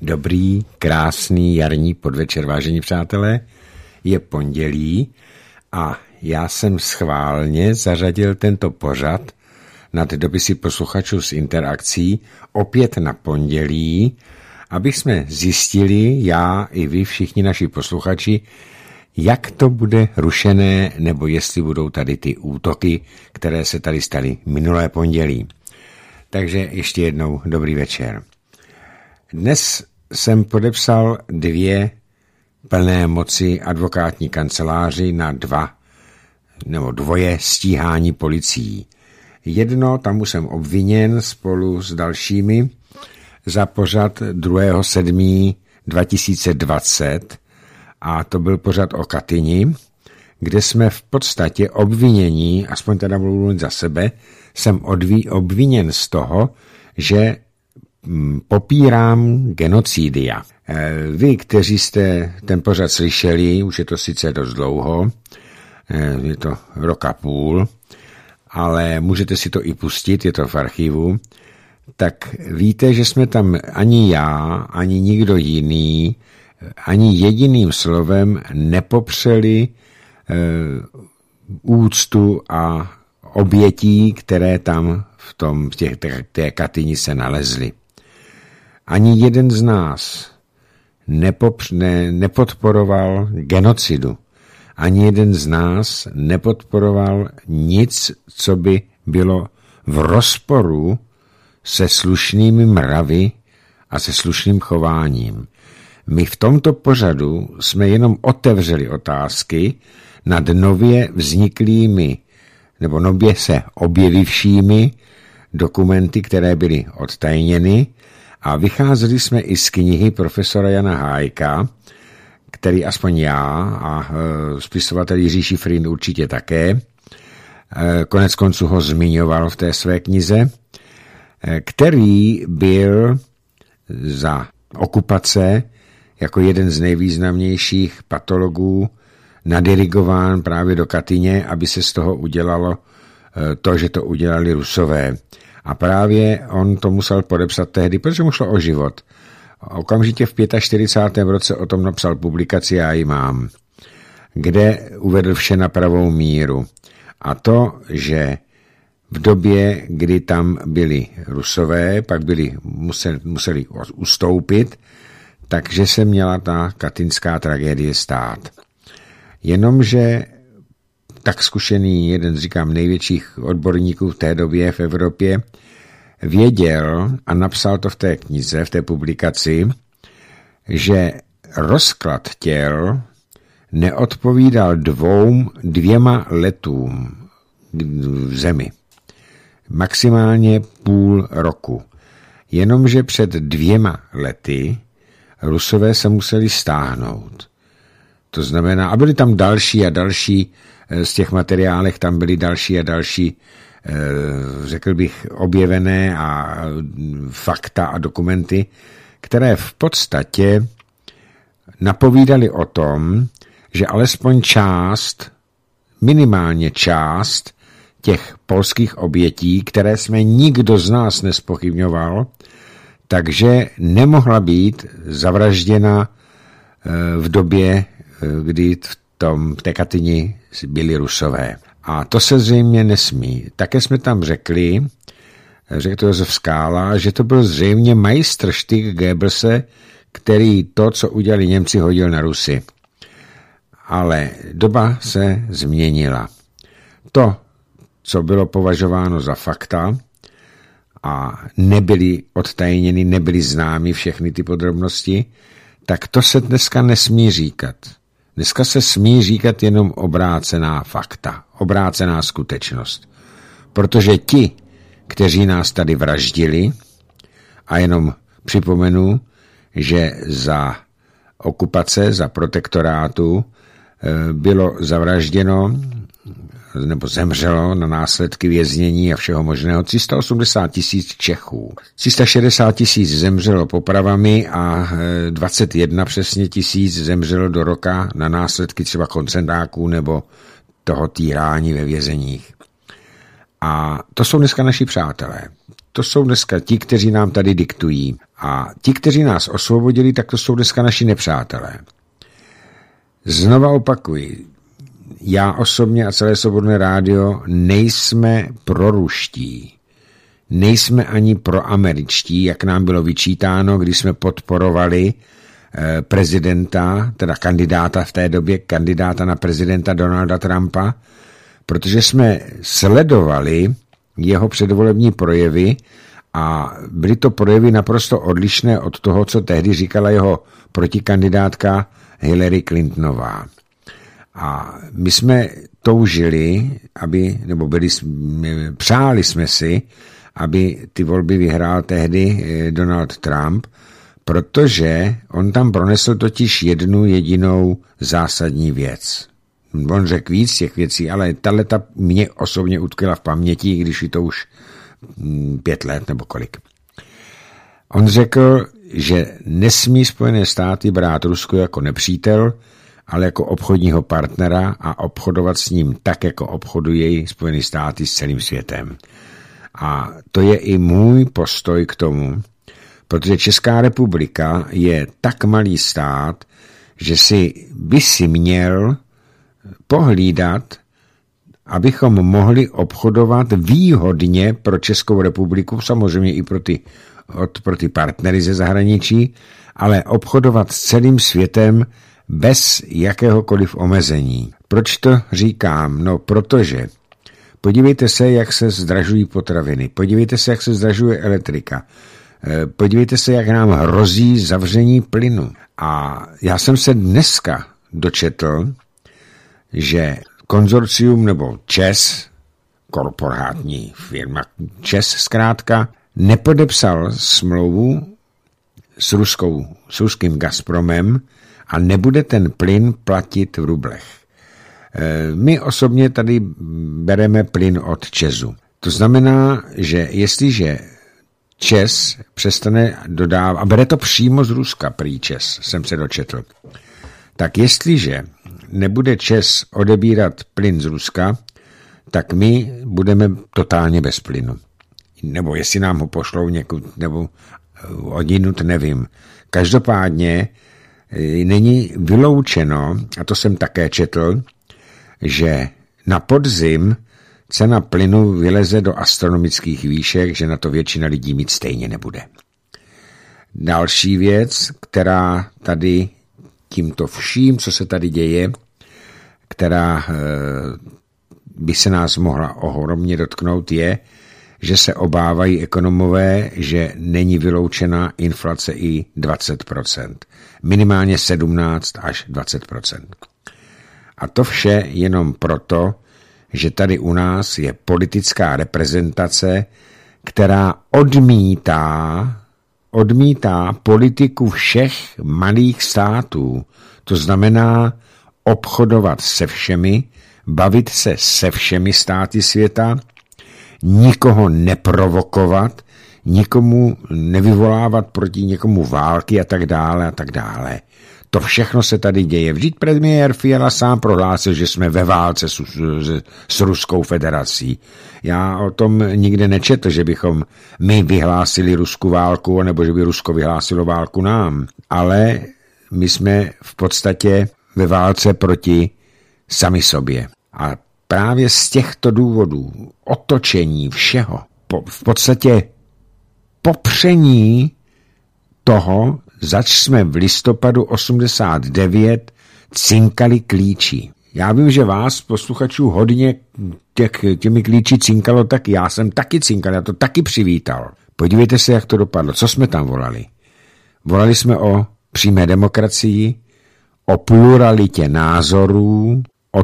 Dobrý, krásný jarní podvečer, vážení přátelé. Je pondělí a já jsem schválně zařadil tento pořad nad dopisy posluchačů s interakcí opět na pondělí, abych jsme zjistili, já i vy všichni naši posluchači, jak to bude rušené, nebo jestli budou tady ty útoky, které se tady staly minulé pondělí. Takže ještě jednou dobrý večer. Dnes jsem podepsal 2 plné moci advokátní kanceláři na 2 stíhání policií. Jedno, tam už jsem obviněn spolu s dalšími za pořad 2.7.2020 a to byl pořad o Katyni, kde jsme v podstatě obvinění, aspoň teda budu mluvit za sebe, jsem obviněn z toho, že popírám genocidia. Vy, kteří jste ten pořad slyšeli, už je to sice dost dlouho, je to 1,5 roku, ale můžete si to i pustit, je to v archivu, tak víte, že jsme tam ani já, ani nikdo jiný, ani jediným slovem nepopřeli úctu a obětí, které tam v té Katyni se nalezly. Ani jeden z nás nepodporoval genocidu. Ani jeden z nás nepodporoval nic, co by bylo v rozporu se slušnými mravy a se slušným chováním. My v tomto pořadu jsme jenom otevřeli otázky nad nově vzniklými nebo nově se objevivšími dokumenty, které byly odtajněny, a vycházeli jsme i z knihy profesora Jana Hájka, který aspoň já a spisovatel Jiří Šifrin určitě také, konec konců ho zmiňoval v té své knize, který byl za okupace jako jeden z nejvýznamnějších patologů nadirigován právě do Katyně, aby se z toho udělalo to, že to udělali Rusové. A právě on to musel podepsat tehdy, protože mu šlo o život. Okamžitě v 45. roce o tom napsal publikaci, já ji mám, kde uvedl vše na pravou míru. A to, že v době, kdy tam byli Rusové, pak museli ustoupit, takže se měla ta katyňská tragédie stát. Jenomže tak zkušený, jeden z největších odborníků v té době v Evropě, věděl a napsal to v té knize, v té publikaci, že rozklad těl neodpovídal 2 letům v zemi. Maximálně půl roku. Jenomže před 2 lety Rusové se museli stáhnout. To znamená, a byly tam další a další, z těch materiálech tam byly další a další, řekl bych, objevené a fakta a dokumenty, které v podstatě napovídaly o tom, že alespoň minimálně část těch polských obětí, které jsme nikdo z nás nespochybňoval, takže nemohla být zavražděna v době, kdy v té Katyni byli Rusové. A to se zřejmě nesmí. Také jsme tam řekl to Josef Skála, že to byl zřejmě majstrštyk Goebbelse, který to, co udělali Němci, hodil na Rusy. Ale doba se změnila. To, co bylo považováno za fakta a nebyly odtajněny, nebyly známy všechny ty podrobnosti, tak to se dneska nesmí říkat. Dneska se smí říkat jenom obrácená fakta, obrácená skutečnost. Protože ti, kteří nás tady vraždili, a jenom připomenu, že za okupace, za protektorátu bylo zavražděno nebo zemřelo na následky věznění a všeho možného 380 000 Čechů. 360 000 zemřelo popravami a 21 přesně tisíc zemřelo do roka na následky třeba koncentráků nebo toho týrání ve vězeních. A to jsou dneska naši přátelé. to jsou dneska ti, kteří nám tady diktují. A ti, kteří nás osvobodili, tak to jsou dneska naši nepřátelé. Znova opakuji, já osobně a celé Svobodné rádio nejsme proruští. Nejsme ani proameričtí, jak nám bylo vyčítáno, když jsme podporovali prezidenta, teda kandidáta v té době, kandidáta na prezidenta Donalda Trumpa, protože jsme sledovali jeho předvolební projevy a byly to projevy naprosto odlišné od toho, co tehdy říkala jeho protikandidátka Hillary Clintonová. A my jsme toužili, přáli jsme si, aby ty volby vyhrál tehdy Donald Trump, protože on tam pronesl totiž jednu jedinou zásadní věc. On řekl víc těch věcí, ale tato mě osobně utkvěla v paměti, když je to už 5 let nebo kolik. On řekl, že nesmí Spojené státy brát Rusko jako nepřítel, ale jako obchodního partnera a obchodovat s ním tak, jako obchodují Spojené státy s celým světem. A to je i můj postoj k tomu, protože Česká republika je tak malý stát, že by si měl pohlídat, abychom mohli obchodovat výhodně pro Českou republiku, samozřejmě i pro ty partnery ze zahraničí, ale obchodovat s celým světem bez jakéhokoliv omezení. Proč to říkám? No, protože podívejte se, jak se zdražují potraviny, podívejte se, jak se zdražuje elektrika, podívejte se, jak nám hrozí zavření plynu. A já jsem se dneska dočetl, že konzorcium nebo ČEZ, korporátní firma ČEZ zkrátka, nepodepsal smlouvu s ruským Gazpromem a nebude ten plyn platit v rublech. My osobně tady bereme plyn od ČEZu. To znamená, že jestliže ČEZ přestane dodávat, a bere to přímo z Ruska, prý ČEZ, jsem se dočetl, tak jestliže nebude ČEZ odebírat plyn z Ruska, tak my budeme totálně bez plynu. Nebo jestli nám ho pošlou někud, nebo odinut, nevím. Každopádně není vyloučeno, a to jsem také četl, že na podzim cena plynu vyleze do astronomických výšek, že na to většina lidí mít stejně nebude. Další věc, která tady tímto vším, co se tady děje, která by se nás mohla ohromně dotknout, je, že se obávají ekonomové, že není vyloučena inflace i 20%. Minimálně 17 až 20%. A to vše jenom proto, že tady u nás je politická reprezentace, která odmítá politiku všech malých států. To znamená obchodovat se všemi, bavit se se všemi státy světa, nikoho neprovokovat, nikomu nevyvolávat proti někomu války a tak dále a tak dále. To všechno se tady děje. Vždyť premiér Fiala sám prohlásil, že jsme ve válce s Ruskou federací. Já o tom nikde nečetl, že bychom my vyhlásili Rusku válku, nebo že by Rusko vyhlásilo válku nám. Ale my jsme v podstatě ve válce proti sami sobě. A právě z těchto důvodů, otočení všeho, v podstatě popření toho, zač jsme v listopadu 89 cinkali klíči. Já vím, že vás, posluchačů, hodně těmi klíči cinkalo, tak já jsem taky cinkal, já to taky přivítal. Podívejte se, jak to dopadlo. Co jsme tam volali? Volali jsme o přímé demokracii, o pluralitě názorů,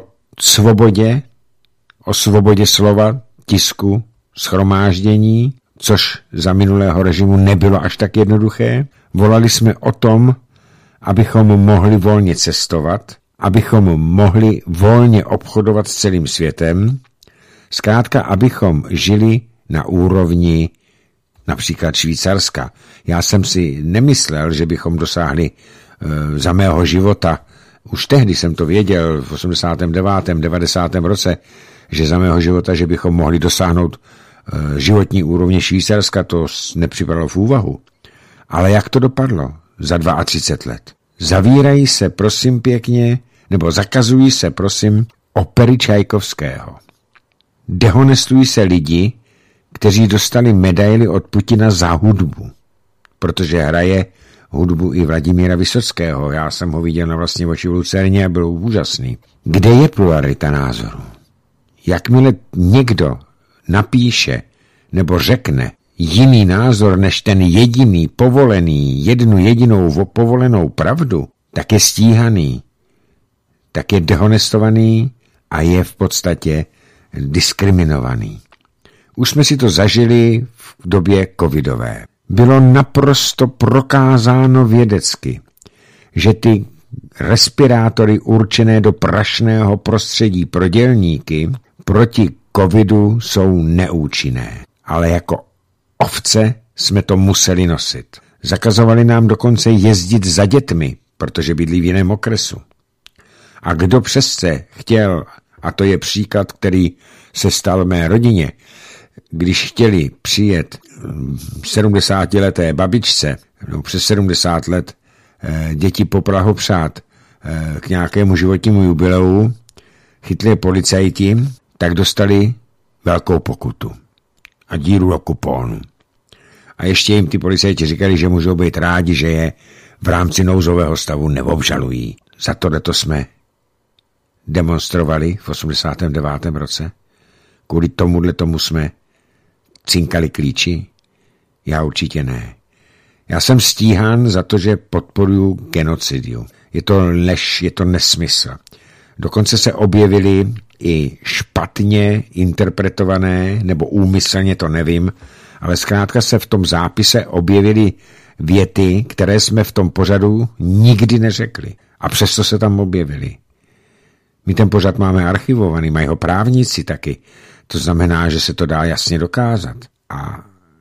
o svobodě slova, tisku, shromáždění, což za minulého režimu nebylo až tak jednoduché. Volali jsme o tom, abychom mohli volně cestovat, abychom mohli volně obchodovat s celým světem, zkrátka, abychom žili na úrovni například Švýcarska. Já jsem si nemyslel, že bychom dosáhli za mého života, už tehdy jsem to věděl, v 89. 90. roce, že za mého života, že bychom mohli dosáhnout životní úrovně Švýcarska, to nepřipadalo v úvahu. Ale jak to dopadlo za 32 let? Zavírají se, prosím pěkně, nebo zakazují se, prosím, opery Čajkovského. Dehonestují se lidi, kteří dostali medaily od Putina za hudbu, protože hraje hudbu i Vladimíra Vysockého. Já jsem ho viděl na vlastní oči v Lucerně a byl úžasný. Kde je pluralita názoru? Jakmile někdo napíše nebo řekne jiný názor než ten jediný povolený, jednu jedinou povolenou pravdu, tak je stíhaný, tak je dehonestovaný a je v podstatě diskriminovaný. Už jsme si to zažili v době covidové. Bylo naprosto prokázáno vědecky, že ty respirátory určené do prašného prostředí pro dělníky proti covidu jsou neúčinné. Ale jako ovce jsme to museli nosit. Zakazovali nám dokonce jezdit za dětmi, protože bydlí v jiném okresu. A kdo přesce chtěl, a to je příklad, který se stal v mé rodině, když chtěli přijet 70leté babičce, no přes 70 let, děti poblahopřát k nějakému životnímu jubileu, chytli policajti, tak dostali velkou pokutu a díru do kupónu. A ještě jim ty policajti říkali, že můžou být rádi, že je v rámci nouzového stavu neobžalují. Za tohleto jsme demonstrovali v 89. roce. Kvůli tomu jsme cinkali klíči? Já určitě ne. Já jsem stíhán za to, že podporuju genocidiu. Je to lež, je to nesmysl. Dokonce se objevily i špatně interpretované, nebo úmyslně, to nevím, ale zkrátka se v tom zápise objevily věty, které jsme v tom pořadu nikdy neřekli. A přesto se tam objevily. My ten pořad máme archivovaný, mají ho právníci taky. To znamená, že se to dá jasně dokázat. A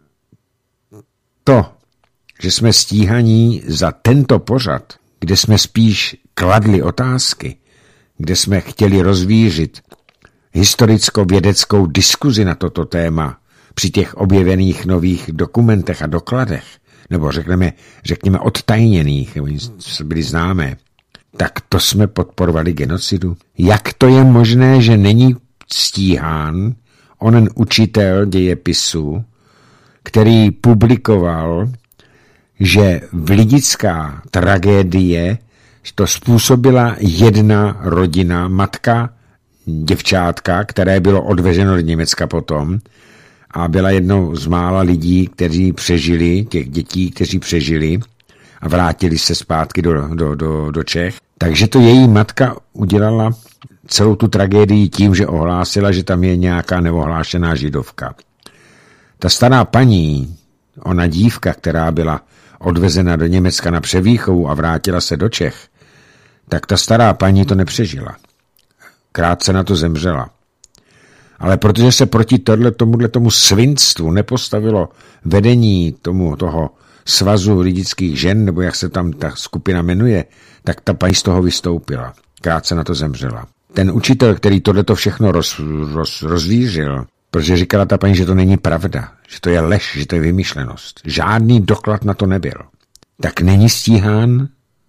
to, že jsme stíhaní za tento pořad, kde jsme spíš kladli otázky, kde jsme chtěli rozvířit historicko-vědeckou diskuzi na toto téma při těch objevených nových dokumentech a dokladech, nebo řekněme odtajněných, byly známé, tak to jsme podporovali genocidu. Jak to je možné, že není stíhán onen učitel dějepisu, který publikoval, že vlidická tragédie to způsobila jedna rodina, matka děvčátka, které bylo odvezeno do Německa potom a byla jednou z mála lidí, kteří přežili, těch dětí, kteří přežili a vrátili se zpátky do Čech. Takže to její matka udělala celou tu tragédii tím, že ohlásila, že tam je nějaká neohlášená židovka. Ta stará paní, ona dívka, která byla odvezena do Německa na převýchovu a vrátila se do Čech, tak ta stará paní to nepřežila. Krátce na to zemřela. Ale protože se proti tomu svinstvu nepostavilo vedení toho svazu lidických žen, nebo jak se tam ta skupina jmenuje, tak ta paní z toho vystoupila. Krátce na to zemřela. Ten učitel, který tohleto všechno rozvířil, protože říkala ta paní, že to není pravda, že to je lež, že to je vymyšlenost. Žádný doklad na to nebyl. Tak není stíhán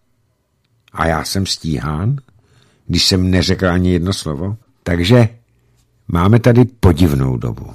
a já jsem stíhán, když jsem neřekl ani jedno slovo. Takže máme tady podivnou dobu.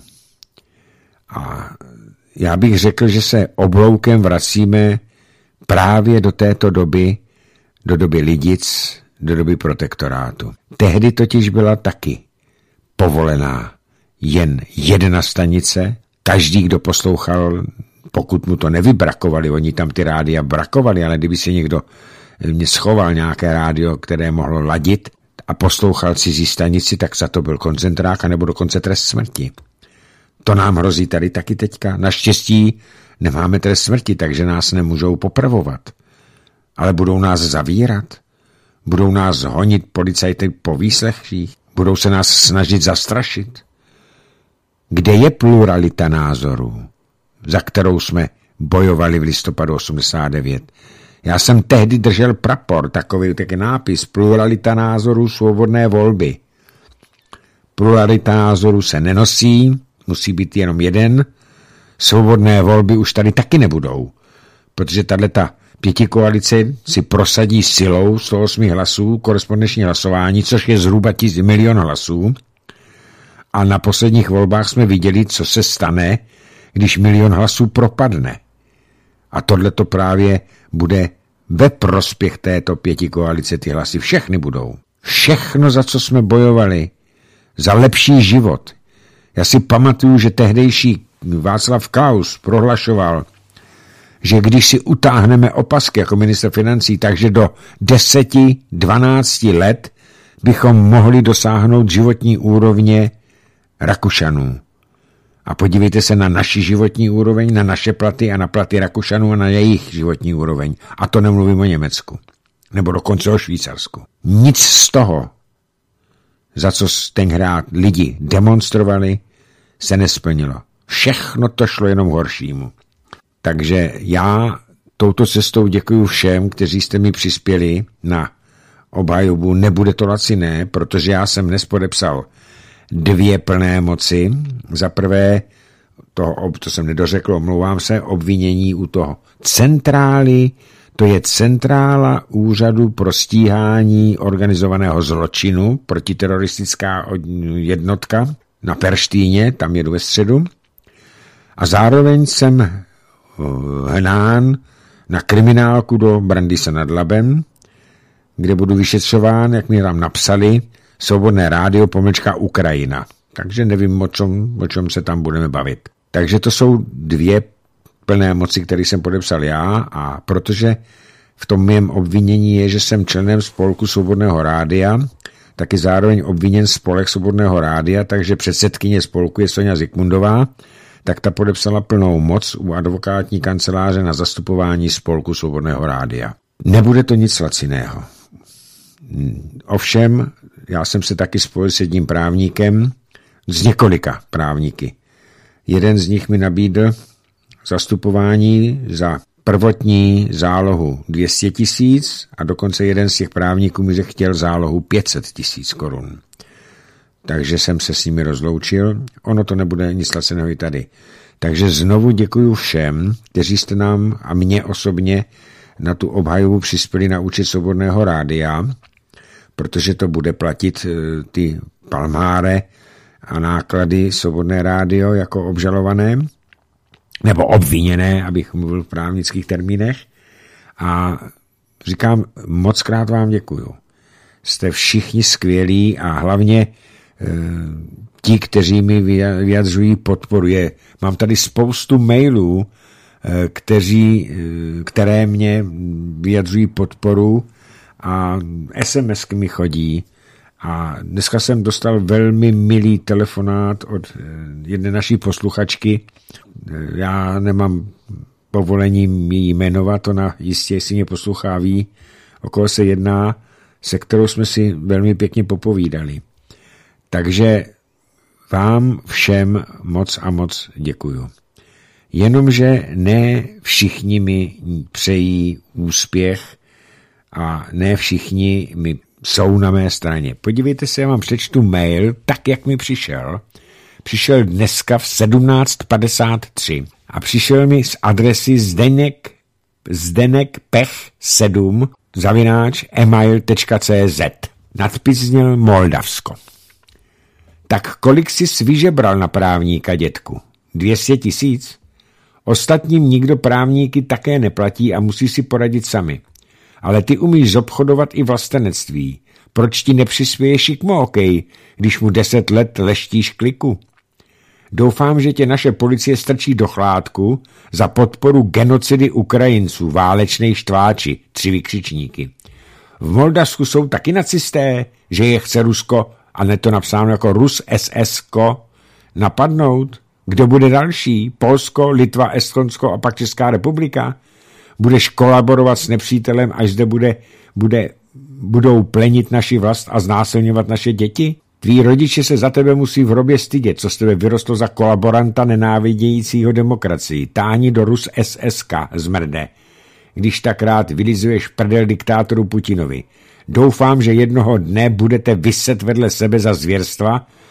A já bych řekl, že se obloukem vracíme právě do této doby, do doby Lidic, do doby protektorátu. Tehdy totiž byla taky povolená jen jedna stanice. Každý, kdo poslouchal, pokud mu to nevybrakovali, oni tam ty rádia brakovali, ale kdyby si někdo schoval nějaké rádio, které mohlo ladit a poslouchal cizí stanici, tak za to byl koncentrák, nebo dokonce trest smrti. To nám hrozí tady taky teďka. Naštěstí nemáme trest smrti, takže nás nemůžou popravovat. Ale budou nás zavírat, budou nás honit policajty po výslechích, budou se nás snažit zastrašit. Kde je pluralita názorů, za kterou jsme bojovali v listopadu 89? Já jsem tehdy držel prapor, takový nápis, pluralita názorů, svobodné volby. Pluralita názorů se nenosí, musí být jenom jeden. Svobodné volby už tady taky nebudou, protože tato pětikoalice si prosadí silou 108 hlasů korespondenční hlasování, což je zhruba 1 milion hlasů. A na posledních volbách jsme viděli, co se stane, když 1 milion hlasů propadne. A tohleto právě bude ve prospěch této pětikoalice, ty hlasy všechny budou. Všechno, za co jsme bojovali, za lepší život. Já si pamatuju, že tehdejší Václav Klaus prohlašoval, že když si utáhneme opasky jako ministr financí, takže do 10-12 let bychom mohli dosáhnout životní úrovně Rakušanů. A podívejte se na naši životní úroveň, na naše platy a na platy Rakušanů a na jejich životní úroveň. A to nemluvím o Německu. Nebo dokonce o Švýcarsku. Nic z toho, za co tenkrát lidi demonstrovali, se nesplnilo. Všechno to šlo jenom horšímu. Takže já touto cestou děkuji všem, kteří jste mi přispěli na obhajobu. Nebude to laciné, protože já jsem dnes podepsal 2 plné moci. Za prvé, to jsem nedořekl, omlouvám se, obvinění u toho centrály, to je centrála úřadu pro stíhání organizovaného zločinu, protiteroristická jednotka na Perštýně, tam jedu ve středu. A zároveň jsem hnán na kriminálku do Brandýse nad Labem, kde budu vyšetřován, jak mi tam napsali, Svobodné rádio _ Ukrajina. Takže nevím, o čem se tam budeme bavit. Takže to jsou 2 plné moci, které jsem podepsal já, a protože v tom mém obvinění je, že jsem členem spolku Svobodného rádia, taky zároveň obviněn spolek Svobodného rádia, takže předsedkyně spolku je Soňa Zikmundová, tak ta podepsala plnou moc u advokátní kanceláře na zastupování spolku Svobodného rádia. Nebude to nic laciného. Ovšem, já jsem se taky spojil s jedním právníkem, s několika právníky. Jeden z nich mi nabídl zastupování za prvotní zálohu 200 000 a dokonce jeden z těch právníků mi chtěl zálohu 500 000 korun. Takže jsem se s nimi rozloučil. Ono to nebude nic laciného i tady. Takže znovu děkuju všem, kteří jste nám a mně osobně na tu obhajobu přispěli na účet Svobodného rádia, protože to bude platit ty palmáre a náklady Svobodné rádio jako obžalované, nebo obviněné, abych mluvil v právnických termínech. A říkám, moc krát vám děkuju. Jste všichni skvělí a hlavně ti, kteří mi vyjadřují podporu. Mám tady spoustu mailů, které mě vyjadřují podporu a SMS mi chodí. A dneska jsem dostal velmi milý telefonát od jedné naší posluchačky. Já nemám povolení ji jmenovat, ona jistě, jestli mě poslouchá, ví, o koho se jedná, se kterou jsme si velmi pěkně popovídali. Takže vám všem moc a moc děkuju. Jenomže ne všichni mi přejí úspěch a ne všichni mi jsou na mé straně. Podívejte se, já vám přečtu mail, tak jak mi přišel. Přišel dneska v 17:53 a přišel mi z adresy zdenekpech7@email.cz. Nadpis zněl Moldavsko. Tak kolik jsi vyžebral na právníka, dětku? 200 000? Ostatním nikdo právníky také neplatí a musí si poradit sami. Ale ty umíš zobchodovat i vlastenectví. Proč ti nepřispěje šikmookej, když mu 10 let leštíš kliku? Doufám, že tě naše policie strčí do chládku za podporu genocidy Ukrajinců, válečnej štváči, 3 vykřičníky. V Moldavsku jsou taky nacisté, že je chce Rusko, a ne to napsáno jako Rus SS-ko, napadnout? Kdo bude další? Polsko, Litva, Estonsko a pak Česká republika? Budeš kolaborovat s nepřítelem, až zde budou plenit naši vlast a znásilňovat naše děti? Tví rodiče se za tebe musí v hrobě stydět, co z tebe vyrostlo za kolaboranta nenávidějícího demokracii. Táni do Rus SSK, zmrde, když tak rád vylizuješ prdel diktátoru Putinovi. Doufám, že jednoho dne budete viset vedle sebe za zvěrstva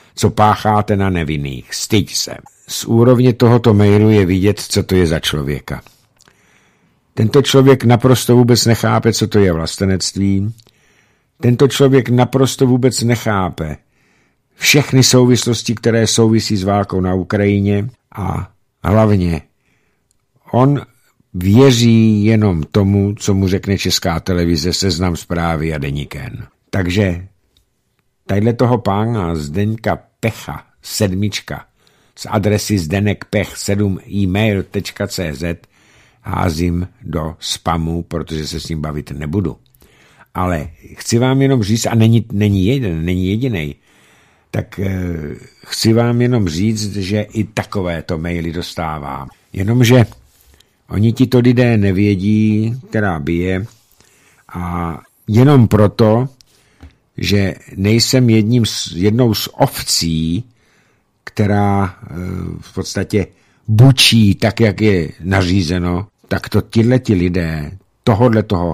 co pácháte na nevinných. Styď se. Z úrovně tohoto mailu je vidět, co to je za člověka. Tento člověk naprosto vůbec nechápe, co to je vlastenectví. Tento člověk naprosto vůbec nechápe všechny souvislosti, které souvisí s válkou na Ukrajině a hlavně on věří jenom tomu, co mu řekne Česká televize, Seznam Zprávy a Deník N. Takže tadyhle toho pána Zdeňka Pecha 7 z adresy zdenekpech7email.cz házím do spamu, protože se s ním bavit nebudu. Ale chci vám jenom říct, a není jedinej, tak chci vám jenom říct, že i takovéto maily dostávám. Jenomže oni tito lidé nevědí, která bije, a jenom proto, že nejsem jednou z ovcí, která v podstatě bučí tak, jak je nařízeno, tak to tihleti lidé toho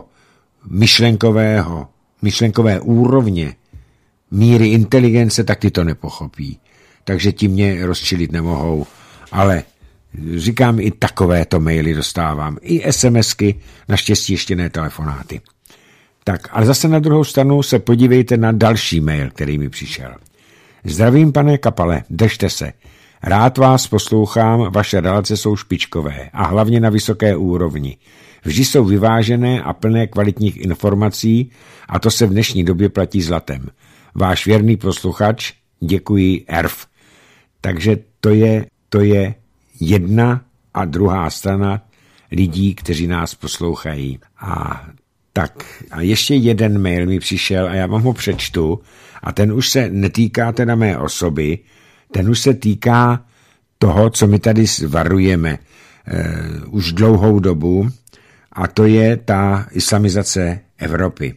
myšlenkové úrovně míry inteligence, tak ty to nepochopí. Takže ti mě rozčilit nemohou. Ale říkám, i takovéto maily dostávám. I SMSky, naštěstí ještě ne telefonáty. Tak, ale zase na druhou stranu se podívejte na další mail, který mi přišel. Zdravím, pane Kapale, držte se. Rád vás poslouchám, vaše relace jsou špičkové a hlavně na vysoké úrovni. Vždy jsou vyvážené a plné kvalitních informací a to se v dnešní době platí zlatem. Váš věrný posluchač, děkuji, Erf. Takže to je jedna a druhá strana lidí, kteří nás poslouchají. A ještě jeden mail mi přišel a já vám ho přečtu a ten už se netýká teda mé osoby, ten už se týká toho, co my tady varujeme už dlouhou dobu, a to je ta islamizace Evropy.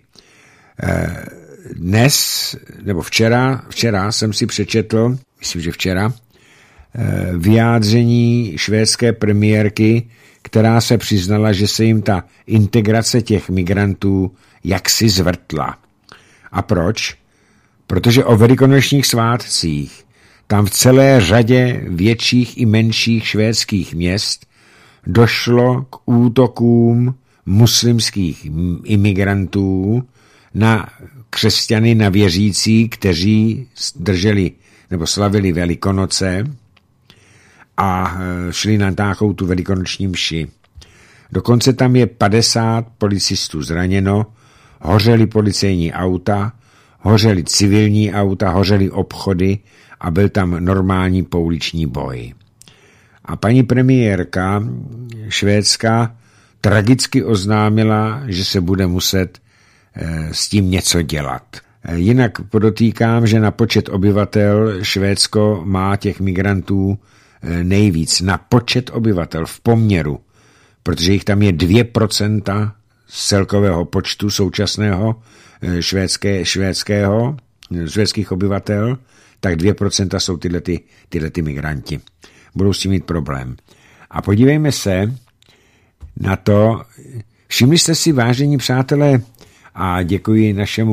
Dnes, nebo včera jsem si přečetl, myslím, že včera, vyjádření švédské premiérky, která se přiznala, že se jim ta integrace těch migrantů jaksi zvrtla. A proč? Protože o velikonočních svátcích tam v celé řadě větších i menších švédských měst došlo k útokům muslimských imigrantů na křesťany, na věřící, kteří drželi nebo slavili Velikonoce a šli na nějakou tu velikonoční mši. Dokonce tam je 50 policistů zraněno, hořely policejní auta, hořely civilní auta, hořely obchody a byl tam normální pouliční boj. A paní premiérka švédská tragicky oznámila, že se bude muset s tím něco dělat. Jinak podotýkám, že na počet obyvatel Švédsko má těch migrantů nejvíc. Na počet obyvatel v poměru, protože jich tam je 2% z celkového počtu současného švédských obyvatel, tak 2% jsou tyhle migranti. Budou s tím mít problém. A podívejme se na to. Všimli jste si, vážení přátelé, a děkuji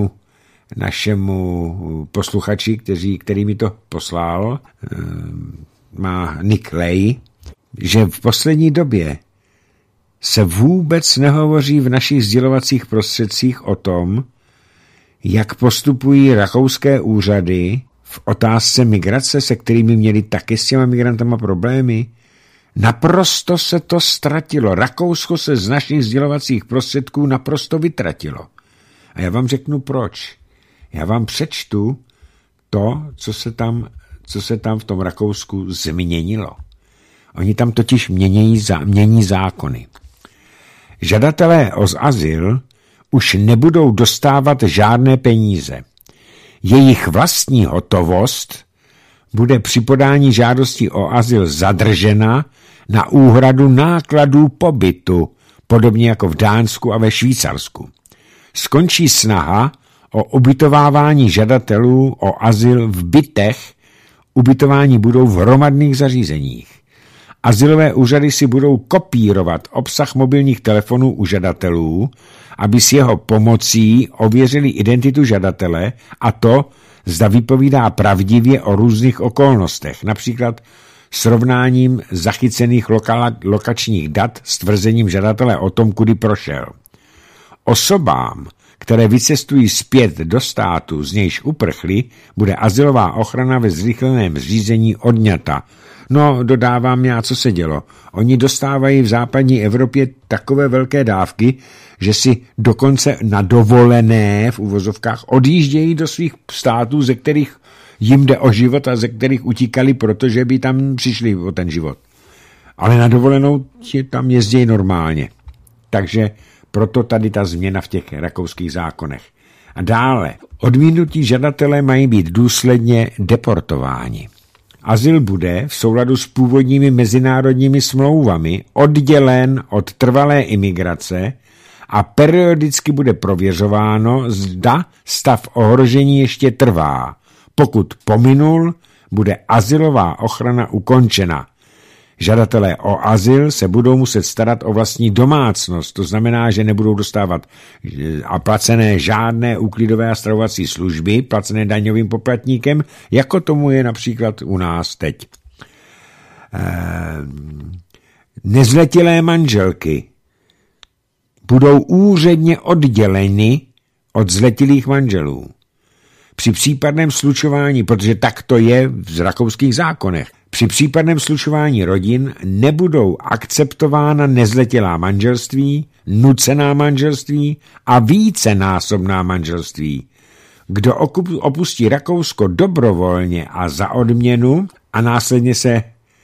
našemu posluchači, který mi to poslal, má Nick Lay, že v poslední době se vůbec nehovoří v našich sdělovacích prostředcích o tom, jak postupují rakouské úřady v otázce migrace, se kterými měli taky s těma migrantama problémy. Naprosto se to ztratilo. Rakousko se z našich sdělovacích prostředků naprosto vytratilo. A já vám řeknu proč. Já vám přečtu to, co se tam v tom Rakousku změnilo. Oni tam totiž mění zákony. Žadatelé o azyl už nebudou dostávat žádné peníze. Jejich vlastní hotovost bude při podání žádosti o azyl zadržena na úhradu nákladů pobytu, podobně jako v Dánsku a ve Švýcarsku. Skončí snaha o ubytovávání žadatelů o azyl v bytech, ubytování budou v hromadných zařízeních. Azylové úřady si budou kopírovat obsah mobilních telefonů u žadatelů, aby s jeho pomocí ověřili identitu žadatele, a to zda vypovídá pravdivě o různých okolnostech, například srovnáním zachycených lokačních dat s tvrzením žadatele o tom, kudy prošel. Osobám, které vycestují zpět do státu, z nějž uprchli, bude azylová ochrana ve zrychleném řízení odňata. No, dodávám já, co se dělo. Oni dostávají v západní Evropě takové velké dávky, že si dokonce na dovolené v uvozovkách odjíždějí do svých států, ze kterých jim jde o život a ze kterých utíkali, protože by tam přišli o ten život. Ale na dovolenou tam jezdí normálně. Takže proto tady ta změna v těch rakouských zákonech. A dále, odmítnutí žadatelé mají být důsledně deportováni. Azyl bude v souladu s původními mezinárodními smlouvami oddělen od trvalé imigrace a periodicky bude prověřováno, zda stav ohrožení ještě trvá. Pokud pominul, bude azylová ochrana ukončena. Žadatelé o azyl se budou muset starat o vlastní domácnost, to znamená, že nebudou dostávat a placené žádné úklidové a stravovací služby, placené daňovým poplatníkem, jako tomu je například u nás teď. Nezletilé manželky budou úředně odděleny od zletilých manželů. Při případném slučování, protože tak to je v rakouských zákonech, při případném slučování rodin nebudou akceptována nezletilá manželství, nucená manželství a vícenásobná manželství. Kdo opustí Rakousko dobrovolně a za odměnu a následně se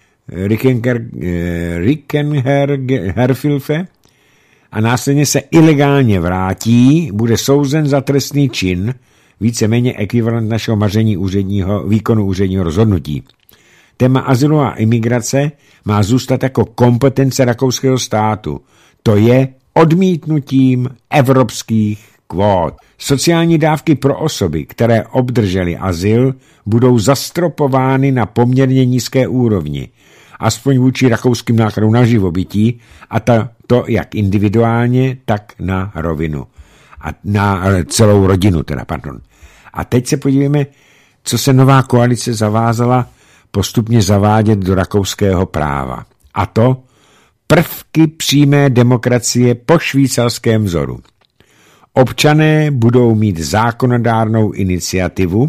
Rückkehrhilfe a následně se ilegálně vrátí, bude souzen za trestný čin, víceméně ekvivalent našeho maření výkonu úředního rozhodnutí. Téma azylu a imigrace má zůstat jako kompetence rakouského státu. To je odmítnutím evropských kvót. Sociální dávky pro osoby, které obdržely azyl, budou zastropovány na poměrně nízké úrovni, aspoň vůči rakouským nákladům na živobytí, a to jak individuálně, tak na rovinu. A na celou rodinu pardon. A teď se podívejme, co se nová koalice zavázala postupně zavádět do rakouského práva. A to prvky přímé demokracie po švýcarském vzoru. Občané budou mít zákonodárnou iniciativu,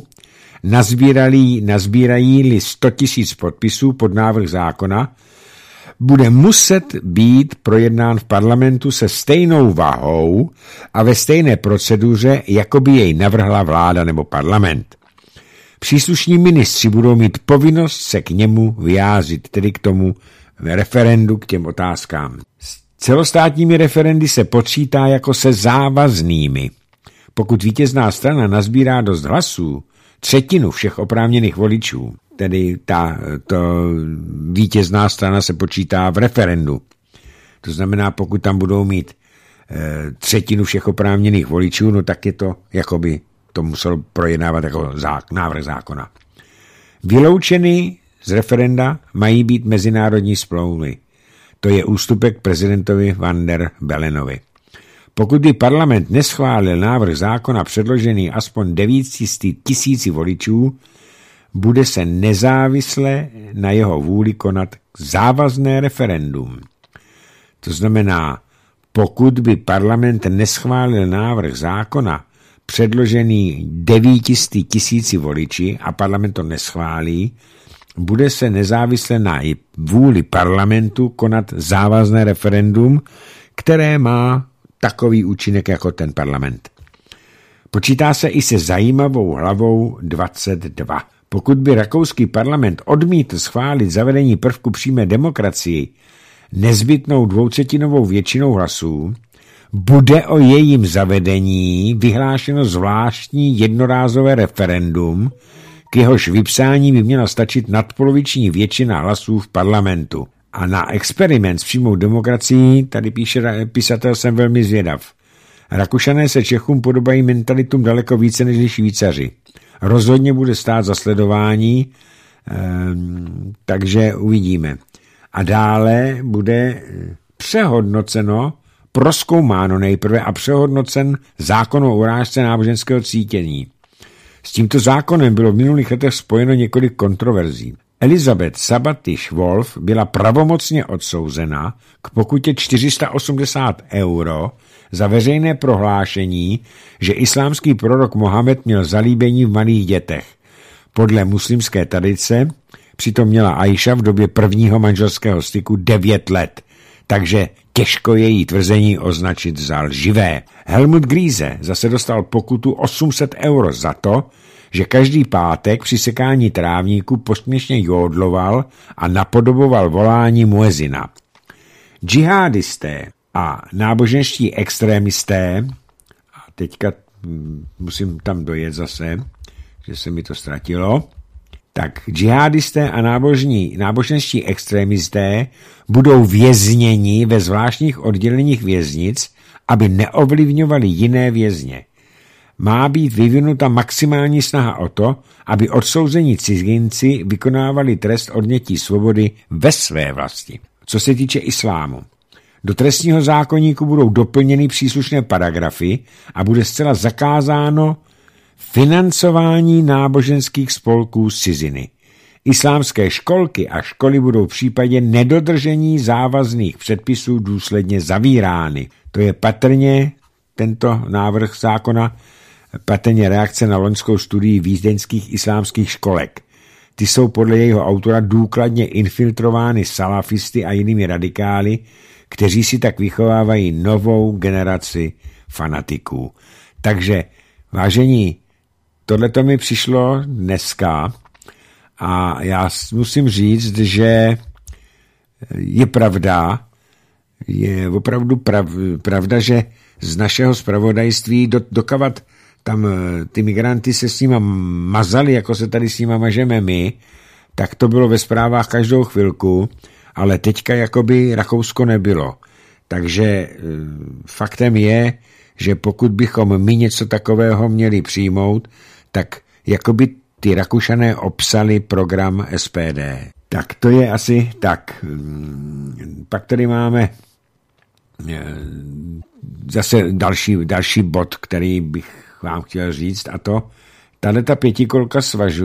nazbírají-li 100 000 podpisů pod návrh zákona, bude muset být projednán v parlamentu se stejnou vahou a ve stejné proceduře, jako by jej navrhla vláda nebo parlament. Příslušní ministři budou mít povinnost se k němu vyjádřit, tedy k tomu referendu, k těm otázkám. S celostátními referendy se počítá jako se závaznými. Pokud vítězná strana nazbírá dost hlasů, 1/3 všech oprávněných voličů, tedy to vítězná strana se počítá v referendu. To znamená, pokud tam budou mít 1/3 všech oprávněných voličů, no tak je to, jako by to muselo projednávat jako návrh zákona. Vyloučeny z referenda mají být mezinárodní smlouvy. To je ústupek prezidentovi Van der Bellenovi. Pokud by parlament neschválil návrh zákona předložený aspoň 900 000 voličů, bude se nezávisle na jeho vůli konat závazné referendum. To znamená, pokud by parlament neschválil návrh zákona předložený 900 000 voliči a parlament to neschválí, bude se nezávisle na vůli parlamentu konat závazné referendum, které má takový účinek jako ten parlament. Počítá se i se zajímavou hlavou 22. Pokud by rakouský parlament odmítl schválit zavedení prvku přímé demokracii nezbytnou 2/3 většinou hlasů, bude o jejím zavedení vyhlášeno zvláštní jednorázové referendum, k jehož vypsání by měla stačit nadpoloviční většina hlasů v parlamentu. A na experiment s přímou demokracií, tady píše pisatel, jsem velmi zvědav. Rakušané se Čechům podobají mentalitům daleko více než Švýcaři. Rozhodně bude stát za sledování, takže uvidíme. A dále bude přehodnoceno, prozkoumáno nejprve a přehodnocen zákon o urážce náboženského cítění. S tímto zákonem bylo v minulých letech spojeno několik kontroverzí. Elizabeth Sabaty-Wolf byla pravomocně odsouzena k pokutě 480 € za veřejné prohlášení, že islámský prorok Mohamed měl zalíbení v malých dětech. Podle muslimské tradice přitom měla Aisha v době prvního manželského styku 9 let, takže těžko její tvrzení označit za lživé. Helmut Griese zase dostal pokutu 800 € za to, že každý pátek při sekání trávníku posměšně jódloval a napodoboval volání muezina. Džihadisté a náboženští extrémisté, a teďka musím tam dojet zase, že se mi to ztratilo, tak džihadisté a náboženští extrémisté budou vězněni ve zvláštních odděleních věznic, aby neovlivňovali jiné vězně. Má být vyvinuta maximální snaha o to, aby odsouzení cizinci vykonávali trest odnětí svobody ve své vlasti. Co se týče islámu, do trestního zákoníku budou doplněny příslušné paragrafy a bude zcela zakázáno financování náboženských spolků z ciziny. Islámské školky a školy budou v případě nedodržení závazných předpisů důsledně zavírány. To je patrně tento návrh zákona patrně reakce na loňskou studii vídeňských islámských školek. Ty jsou podle jejího autora důkladně infiltrovány salafisty a jinými radikály, kteří si tak vychovávají novou generaci fanatiků. Takže, vážení, tohleto mi přišlo dneska a já musím říct, že je pravda, je opravdu pravda, že z našeho zpravodajství dokavat tam ty migranty se s nima mazali, jako se tady s nima mažeme my, tak to bylo ve zprávách každou chvilku, ale teďka jakoby Rakousko nebylo. Takže faktem je, že pokud bychom my něco takového měli přijmout, tak jakoby ty Rakušané obsali program SPD. Tak to je asi tak. Pak tady máme zase další bod, který bych vám chtěl říct, a to tato pětikolka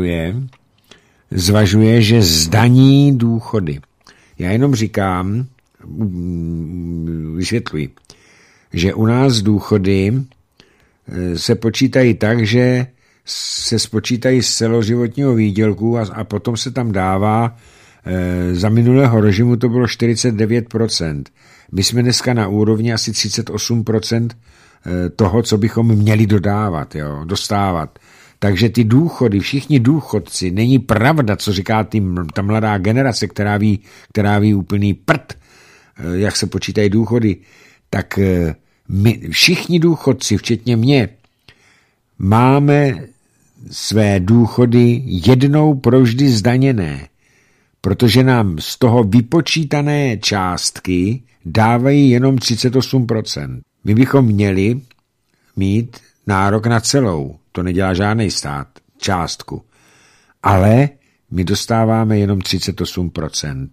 zvažuje, že zdaní důchody. Já jenom říkám, vysvětluji, že u nás důchody se počítají tak, že se spočítají z celoživotního výdělku a potom se tam dává, za minulého režimu to bylo 49%. My jsme dneska na úrovni asi 38% toho, co bychom měli dostávat. Takže ty důchody, všichni důchodci, není pravda, co říká ta mladá generace, která ví úplný prd, jak se počítají důchody, tak my, všichni důchodci, včetně mě, máme své důchody jednou provždy zdaněné, protože nám z toho vypočítané částky dávají jenom 38%. My bychom měli mít nárok na celou, to nedělá žádný stát, částku, ale my dostáváme jenom 38%.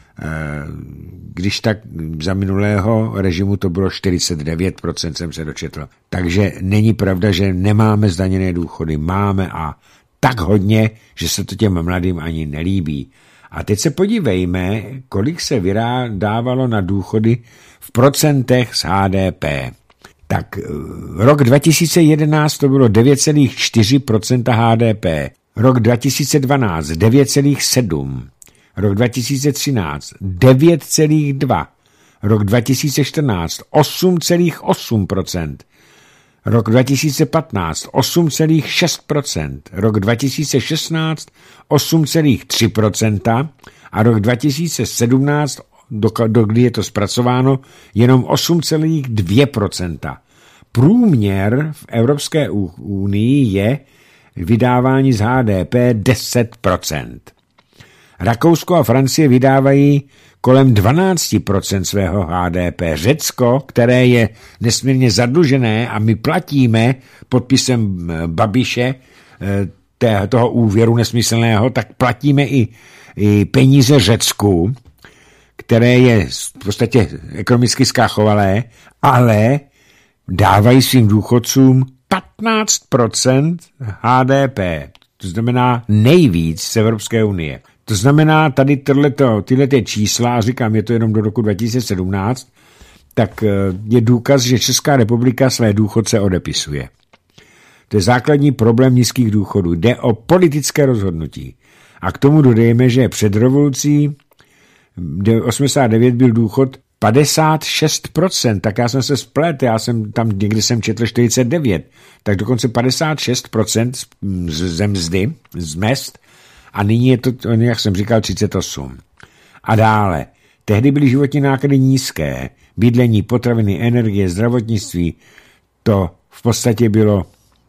Když tak za minulého režimu to bylo 49%, jsem se dočetl. Takže není pravda, že nemáme zdaněné důchody. Máme a tak hodně, že se to těm mladým ani nelíbí. A teď se podívejme, kolik se dávalo na důchody v procentech z HDP. Tak rok 2011 to bylo 9,4% HDP, rok 2012 9,7%, rok 2013 9,2%, rok 2014 8,8%, rok 2015 8,6%, rok 2016 8,3% a rok 2017, kdy je to zpracováno, jenom 8,2%. Průměr v Evropské unii je vydávání z HDP 10%. Rakousko a Francie vydávají kolem 12% svého HDP. Řecko, které je nesmírně zadlužené a my platíme podpisem Babiše toho úvěru nesmyslného, tak platíme i peníze Řecku, které je v podstatě ekonomicky skáchovalé, ale dávají svým důchodcům 15% HDP. To znamená nejvíc z Evropské unie. To znamená tady tyhle čísla, říkám, je to jenom do roku 2017, tak je důkaz, že Česká republika své důchodce odepisuje. To je základní problém nízkých důchodů. Jde o politické rozhodnutí. A k tomu dodejme, že před revolucí 89 byl důchod 56%, tak já jsem se splet, já jsem tam někdy jsem četl 49, tak dokonce 56% z mezd a nyní je to, jak jsem říkal, 38. A dále, tehdy byly životní náklady nízké, bydlení, potraviny, energie, zdravotnictví, to v podstatě bylo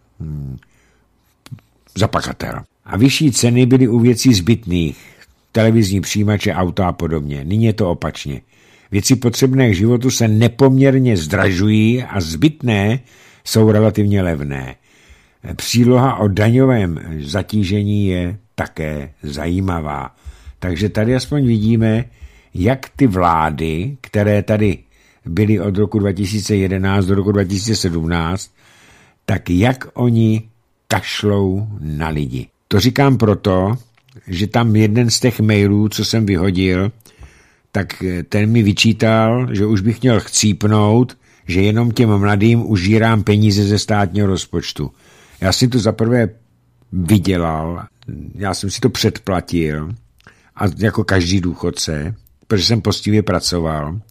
zapakatel. A vyšší ceny byly u věcí zbytných, televizní přijímače, auta a podobně. Nyní je to opačně. Věci potřebné k životu se nepoměrně zdražují a zbytné jsou relativně levné. Příloha o daňovém zatížení je také zajímavá. Takže tady aspoň vidíme, jak ty vlády, které tady byly od roku 2011 do roku 2017, tak jak oni kašlou na lidi. To říkám proto, že tam jeden z těch mailů, co jsem vyhodil, tak ten mi vyčítal, že už bych měl chcípnout, že jenom těm mladým užírám peníze ze státního rozpočtu. Já si to zaprvé vydělal, já jsem si to předplatil, a jako každý důchodce, protože jsem poctivě pracoval.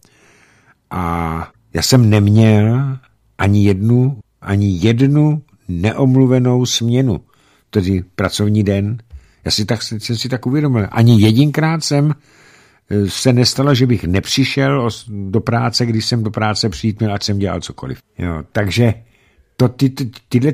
A já jsem neměl ani jednu neomluvenou směnu, tedy pracovní den. Jsem si tak uvědomil. Ani jedinkrát se nestalo, že bych nepřišel do práce, když jsem do práce přijít měl, ať jsem dělal cokoliv. Jo, takže tyhle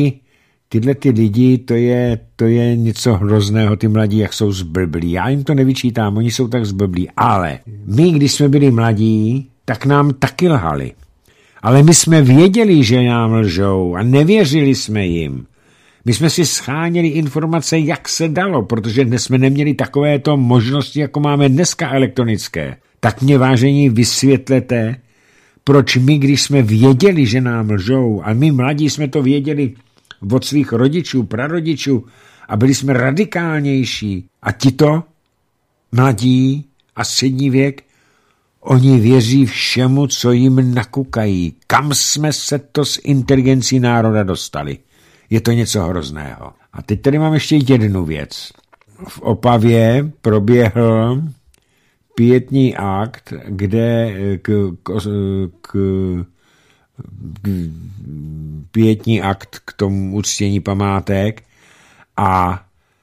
ty lidi, to je něco hrozného, ty mladí, jak jsou zblblí. Já jim to nevyčítám, oni jsou tak zblblí, ale my, když jsme byli mladí, tak nám taky lhali. Ale my jsme věděli, že nám lžou a nevěřili jsme jim. My jsme si scháněli informace, jak se dalo, protože dnes jsme neměli takovéto možnosti, jako máme dneska elektronické. Tak mě, vážení, vysvětlete, proč my, když jsme věděli, že nám lžou, a my mladí jsme to věděli od svých rodičů, prarodičů a byli jsme radikálnější. A tito mladí a střední věk, oni věří všemu, co jim nakukají. Kam jsme se to s inteligencí národa dostali? Je to něco hrozného. A teď tady mám ještě jednu věc. V Opavě proběhl pietní akt, kde pietní akt k tomu uctění památek a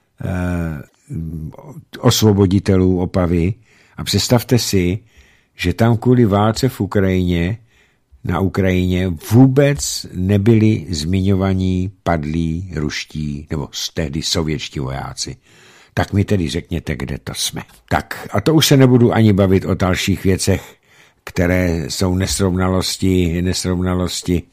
osvoboditelů Opavy. A představte si, že tam kvůli válce na Ukrajině vůbec nebyli zmiňovaní padlí ruští nebo tehdy sovětští vojáci. Tak mi tedy řekněte, kde to jsme. Tak a to už se nebudu ani bavit o dalších věcech, které jsou nesrovnalosti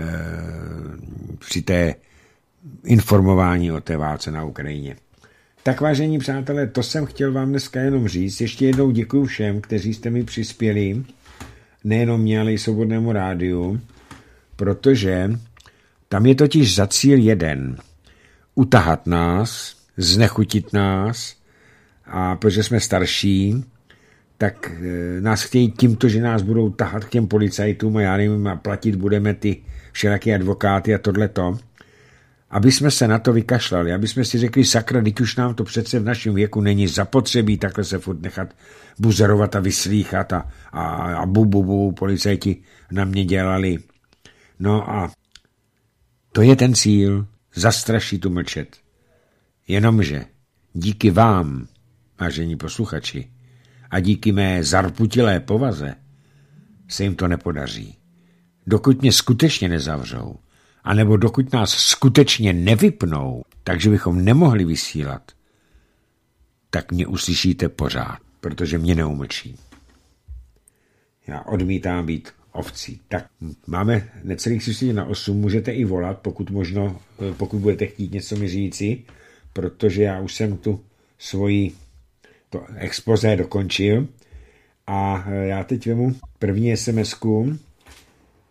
při té informování o té válce na Ukrajině. Tak, vážení přátelé, to jsem chtěl vám dneska jenom říct. Ještě jednou děkuju všem, kteří jste mi přispěli, nejenom mě, ale i Svobodnému rádiu, protože tam je totiž za cíl jeden. Utahat nás, znechutit nás, a protože jsme starší, tak nás chtějí tímto, že nás budou tahat k těm policajtům a já nevím, a platit budeme ty všelaké advokáty a tohleto, aby jsme se na to vykašlali, aby jsme si řekli, sakra, teď už nám to přece v našem věku není zapotřebí takhle se furt nechat buzerovat a vyslýchat a policajti na mě dělali. No a to je ten cíl, zastrašit, umlčet. Jenomže díky vám, vážení posluchači, a díky mé zarputilé povaze se jim to nepodaří. Dokud mě skutečně nezavřou, anebo dokud nás skutečně nevypnou, takže bychom nemohli vysílat, tak mě uslyšíte pořád, protože mě neumlčí. Já odmítám být ovcí. Tak máme necelých 7:08, můžete i volat, pokud budete chtít něco mi říci, protože já už jsem tu svoji expozé dokončil a já teď vemu první SMS-ku.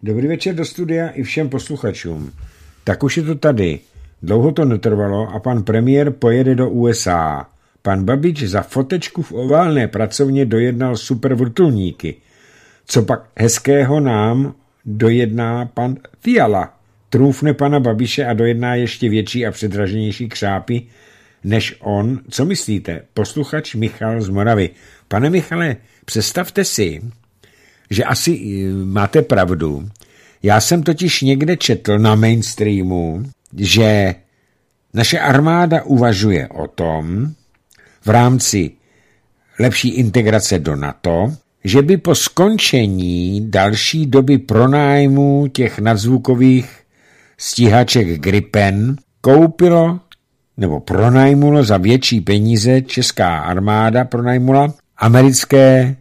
Dobrý večer do studia i všem posluchačům. Tak už je to tady. Dlouho to netrvalo a pan premiér pojede do USA. Pan Babiš za fotečku v oválné pracovně dojednal super vrtulníky. Co pak hezkého nám dojedná pan Fiala? Trůfne pana Babiše a dojedná ještě větší a předraženější křápy než on. Co myslíte? Posluchač Michal z Moravy. Pane Michale, představte si, že asi máte pravdu. Já jsem totiž někde četl na mainstreamu, že naše armáda uvažuje o tom v rámci lepší integrace do NATO, že by po skončení další doby pronájmu těch nadzvukových stíhaček Gripen koupilo nebo pronajmulo za větší peníze česká armáda pronajmula americké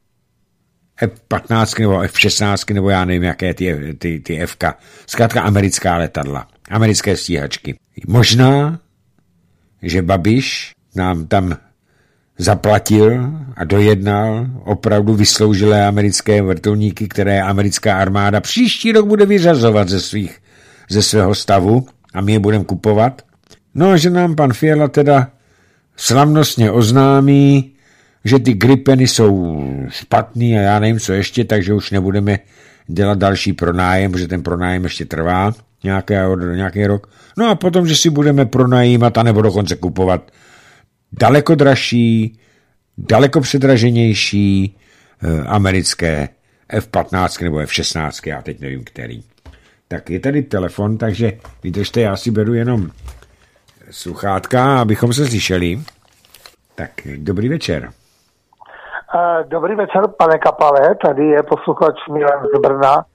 F-15 nebo F-16 nebo já nevím, jaké ty F-ka. Zkrátka americká letadla, americké stíhačky. Možná, že Babiš nám tam zaplatil a dojednal opravdu vysloužilé americké vrtulníky, které americká armáda příští rok bude vyřazovat ze svého stavu a my je budeme kupovat. No a že nám pan Fiala teda slavnostně oznámí, že ty Gripeny jsou špatný a já nevím, co ještě, takže už nebudeme dělat další pronájem, protože ten pronájem ještě trvá nějaký rok. No a potom, že si budeme pronajímat a nebo dokonce kupovat daleko dražší, daleko předraženější americké F-15 nebo F-16, já teď nevím který. Tak je tady telefon, takže vydržte, já si beru jenom sluchátka, abychom se slyšeli. Tak, dobrý večer. Dobrý večer, pane Kapale, tady je posluchač Milan z Brna.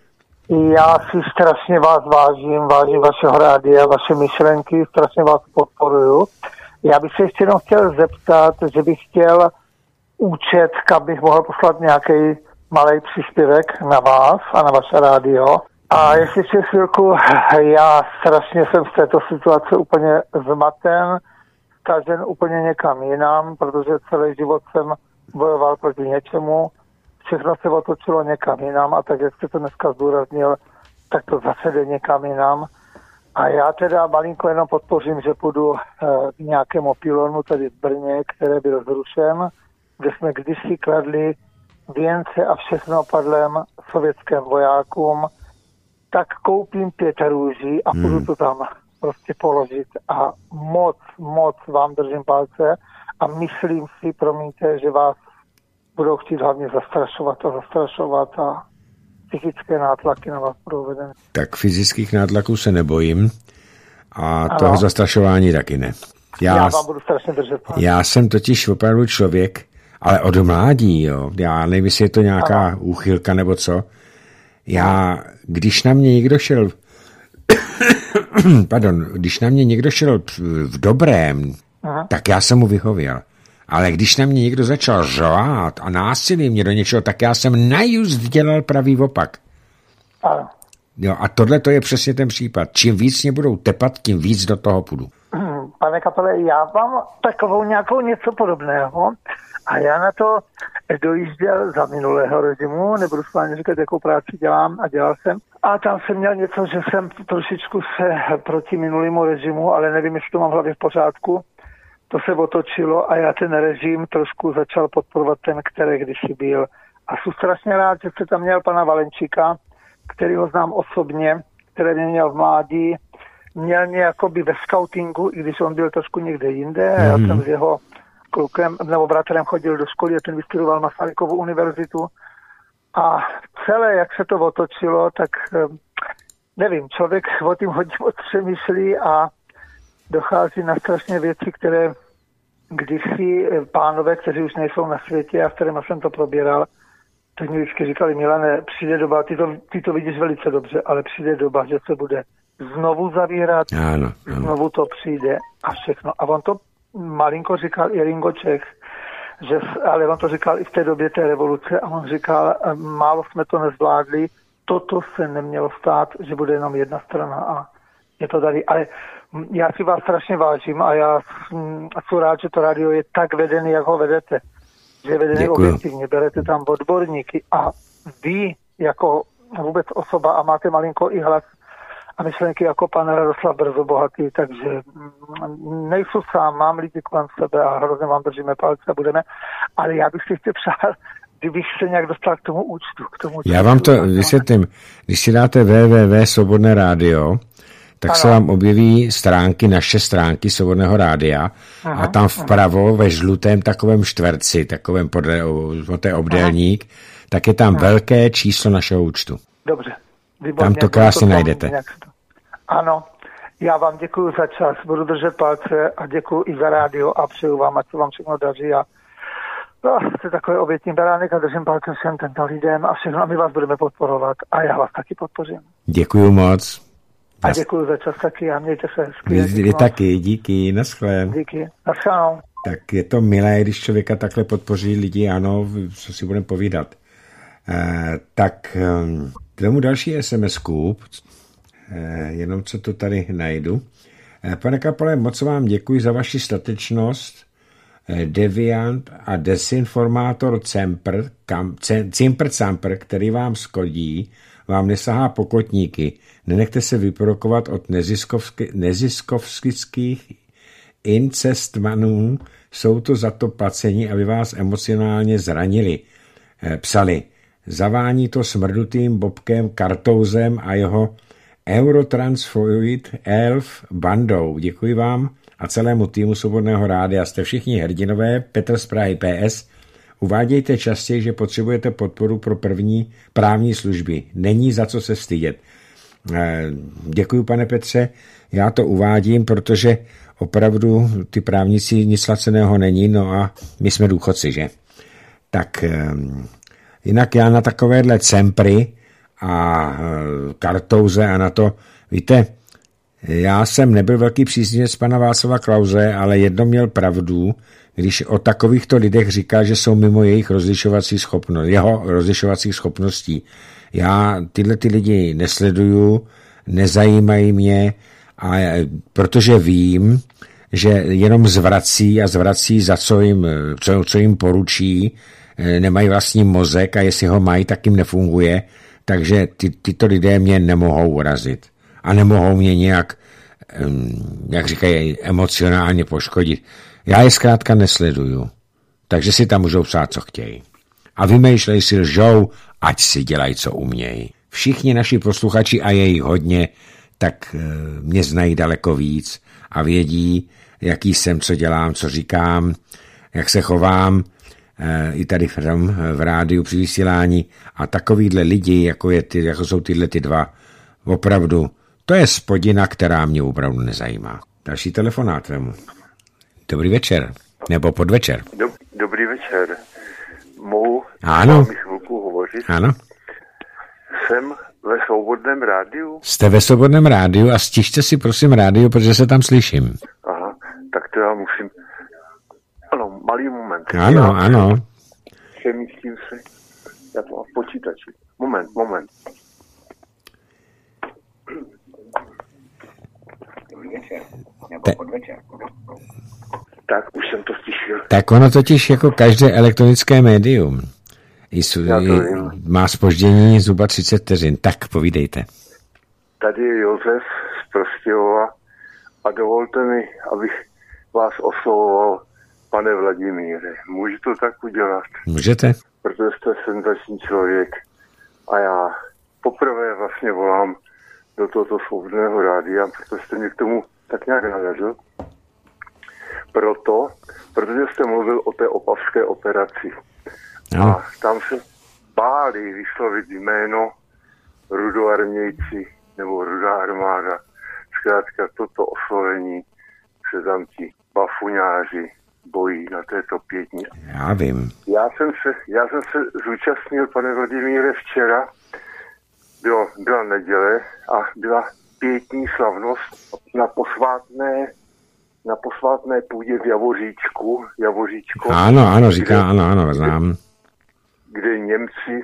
Já si strašně vás vážím vašeho rádia, vaše myšlenky, strašně vás podporuju. Já bych se ještě jenom chtěl zeptat, že bych chtěl účet, kam bych mohl poslat nějaký malý příspěvek na vás a na vaše rádio. A jestli ještě chvilku, já strašně jsem z této situace úplně zmaten, stažen úplně někam jinam, protože celý život jsem bojoval proti něčemu, všechno se otočilo někam jinam a tak, jak jste to dneska zdůraznil, tak to zase jde někam jinam. A já teda malinko jenom podpořím, že půjdu k nějakému pylonu tady v Brně, který byl zrušen, kde jsme kdysi kladli věnce a všechno padlem sovětským vojákům, tak koupím 5 růží a půjdu to tam prostě položit a moc vám držím palce a myslím si, promiňte, že vás budou chtít hlavně zastrašovat a psychické nátlaky na vás budou vedeny. Tak fyzických nátlaků se nebojím a toho zastrašování taky ne. Já vám budu strašně držet. Já jsem totiž opravdu člověk, ale od mládí, jo. Já nevím, jestli je to nějaká úchylka nebo co. Když na mě někdo šel v dobrém, tak já jsem mu vyhověl. Ale když na mě někdo začal řvát a násilí mě do něčeho, tak já jsem najuzd dělal pravý opak. Ano. Jo, a tohle to je přesně ten případ. Čím víc mě budou tepat, tím víc do toho půjdu. Pane Kapele, já mám takovou nějakou něco podobného a já na to dojížděl za minulého režimu, nebudu s vámi říkat, jakou práci dělám a dělal jsem. A tam jsem měl něco, že jsem trošičku se proti minulému režimu, ale nevím, jestli to mám v hlavě v pořádku, to se otočilo a já ten režim trošku začal podporovat ten, který kdysi byl. A jsem strašně rád, že jste tam měl pana Valenčíka, který ho znám osobně, který mě měl v mládí, měl mě jakoby ve scoutingu, i když on byl trošku někde jinde. Já jsem s jeho klukem nebo bratrem chodil do školy a ten vystudoval Masarykovu univerzitu. A celé, jak se to otočilo, tak nevím, člověk o tím hodně přemýšlí a dochází na strašné věci, které kdysi pánové, kteří už nejsou na světě a s kterými jsem to probíral, tak mi vždycky říkali, Milane, přijde doba, ty to vidíš velice dobře, ale přijde doba, že se bude znovu zavírat, ano. Znovu to přijde a všechno. A on to malinko říkal i Ringo Čech, ale on to říkal i v té době té revoluce a on říkal, málo jsme to nezvládli, toto se nemělo stát, že bude jenom jedna strana a je to tady. Ale já si vás strašně vážím a já jsem rád, že to rádio je tak vedený, jak ho vedete. Že je vedený objektivně, berete tam odborníky a vy jako vůbec osoba a máte malinko i hlas a myšlenky jako pan Radoslav Brzobohatý, takže nejsou sám, mám lidi kolem sebe a hrozně vám držíme palce a budeme, ale já bych si ještě přál, kdybych se nějak dostal k tomu účtu. Já vám to vysvětlím. Když si dáte www Svobodné rádio, tak se vám objeví naše stránky Svobodného rádia a tam vpravo ve žlutém takovém čtverci, takovém podle obdélník, tak je tam velké číslo našeho účtu. Dobře. Výborně, tam to krásně najdete. Ano, já vám děkuji za čas, budu držet palce a děkuji i za rádio a přeju vám, ať se vám všechno daří a jste takový obětní beránek a držím palce všem tento lidem a všechno a my vás budeme podporovat a já vás taky podpořím. Děkuji moc. A děkuji za čas taky a mějte se hezky. Vy taky, díky, naschle. Díky, naschledanou. Tak je to milé, když člověka takhle podpoří lidi, ano, co si budeme povídat. Tak k tomu další SMS-ku, jenom co to tady najdu. Pane Kapale, moc vám děkuji za vaši statečnost. Deviant a desinformátor Cimpr-Campr, který vám škodí, vám nesahá pokotníky. Nenechte se vyprovokovat od neziskovských incestmanů, jsou to za to placení, aby vás emocionálně zranili. Psali, zavání to smrdutým Bobkem Kartouzem a jeho Eurotransfoid Elf bandou. Děkuji vám a celému týmu Svobodného rádia. Jste všichni hrdinové. Petr z Prahy PS. Uvádějte častěji, že potřebujete podporu pro první právní služby. Není za co se stydět. Děkuji, pane Petře. Já to uvádím, protože opravdu ty právníci nic laceného není, no a my jsme důchodci, že? Tak jinak já na takovéhle Cempry a Kartouze a na to, víte, já jsem nebyl velký příznivec pana Václava Klause, ale jedno měl pravdu, když o takovýchto lidech říká, že jsou mimo jejich jeho rozlišovacích schopností. Já tyhle ty lidi nesleduju, nezajímají mě, protože vím, že jenom zvrací za co jim poručí, nemají vlastní mozek a jestli ho mají, tak jim nefunguje, takže tyto lidé mě nemohou urazit a nemohou mě nějak, jak říkají, emocionálně poškodit. Já je zkrátka nesleduju, takže si tam můžou psát, co chtějí. A vymýšlej si lžou, ať si dělají, co umějí. Všichni naši posluchači, a je jich hodně, tak mě znají daleko víc a vědí, jaký jsem, co dělám, co říkám, jak se chovám, i tady v rádiu při vysílání. A takovýhle lidi, jako jsou tyhle ty dva, opravdu, to je spodina, která mě opravdu nezajímá. Další telefonát vemu. Dobrý večer. Nebo podvečer. Dobrý večer. Mohu ano. s vámi chvilku hovořit? Ano. Jsem ve Svobodném rádiu. Jste ve Svobodném rádiu a stižte si prosím rádio, protože se tam slyším. Aha, tak to já musím... Ano, malý moment. Ano. Přemístím se. Já to mám v počítači. Moment. Dobrý večer. Nebo podvečer. Tak, už jsem to stišil. Tak ono totiž jako každé elektronické médium má zpoždění zhruba 30 vteřin. Tak povídejte. Tady je Josef z Prostějova a dovolte mi, abych vás oslovoval, pane Vladimíre. Můžu to tak udělat? Můžete. Protože jste senzační člověk a já poprvé vlastně volám do tohoto Svobodného rádia, protože jste mě k tomu tak nějak navedl. Protože jste mluvil o té opavské operaci. No. A tam se báli vyslovit jméno rudoarmějci nebo rudá armáda. Zkrátka toto oslovení se tam ti bafuňáři bojí na této pětní. Já vím. Já jsem se zúčastnil, pane Vladimíre, včera. Byla neděle a byla pětní slavnost na posvátné půdě v Javoříčku. Ano, říká, ano, znám. Kde Němci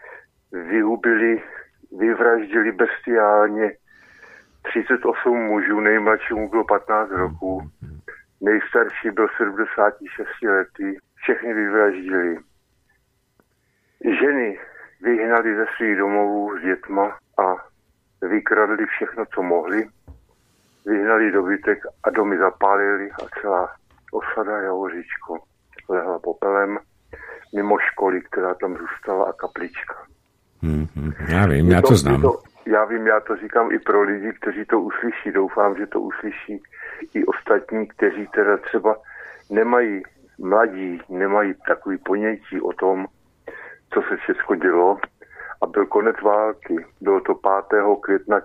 vyvraždili bestiálně 38 mužů, nejmladšímu bylo 15 roků, nejstarší byl 76 letý, všechny vyvraždili. vyhnali ze svých domovů s dětma a vykradli všechno, co mohli. Vyhnali dobytek a domy zapálili a celá osada Javoříčko lehla popelem mimo školy, která tam zůstala a kaplička. Já vím, já to znám. Já vím, já to říkám i pro lidi, kteří to uslyší. Doufám, že to uslyší i ostatní, kteří teda třeba mladí nemají takový ponětí o tom, co se všechno dělo. A byl konec války. Bylo to 5. května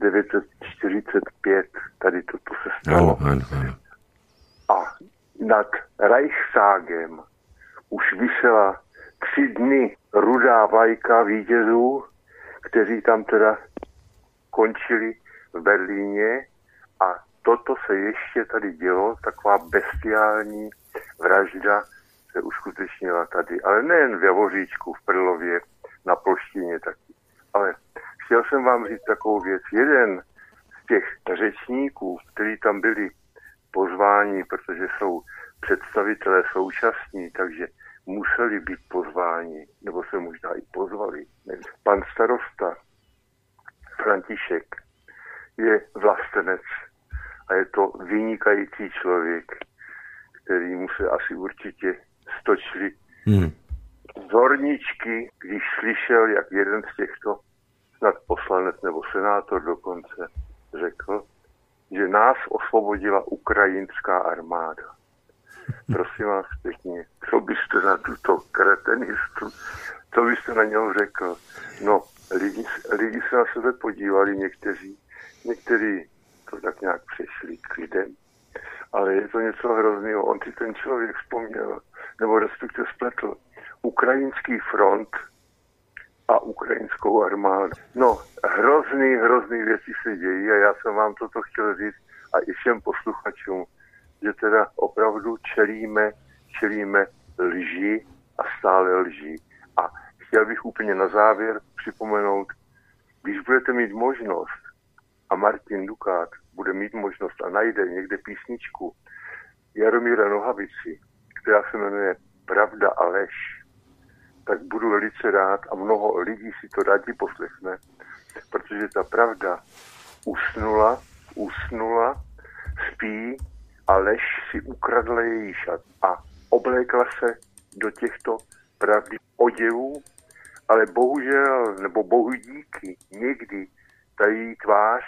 1945. Tady to se stalo. Ano. A nad Reichstagem už visela 3 dny rudá vlajka vítězů, kteří tam teda končili v Berlíně, a toto se ještě tady dělo, taková bestiální vražda se uskutečnila tady, ale nejen v Javoříčku, v Prlově, na Ploštině taky. Ale chtěl jsem vám říct takovou věc. Jeden z těch řečníků, kteří tam byli pozváni, protože jsou představitelé současní, takže museli být pozváni, nebo se možná i pozvali. Pan starosta František je vlastenec a je to vynikající člověk, který mu se asi určitě stočili zorničky, když slyšel, jak jeden z těchto, snad poslanec nebo senátor dokonce, řekl, že nás osvobodila ukrajinská armáda. Prosím vás pěkně, co byste na tuto kretenistu, co byste na něho řekl? No, lidi se na sebe podívali, někteří to tak nějak přešli k lidem, ale je to něco hrozného. On si ten člověk vzpomněl, nebo respektive spletl ukrajinský front a ukrajinskou armádu. No, hrozný věci se dějí a já jsem vám toto chtěl říct a i všem posluchačům, že teda opravdu čelíme lži a stále lži. A chtěl bych úplně na závěr připomenout, když budete mít možnost a Martin Dukát bude mít možnost a najde někde písničku Jaromíra Nohavici, která se jmenuje Pravda a lež, tak budu velice rád a mnoho lidí si to rádi poslechne, protože ta pravda usnula, spí a lež si ukradla její šat a oblékla se do těchto pravdy oděvů, ale bohužel, nebo bohu díky, někdy ta její tvář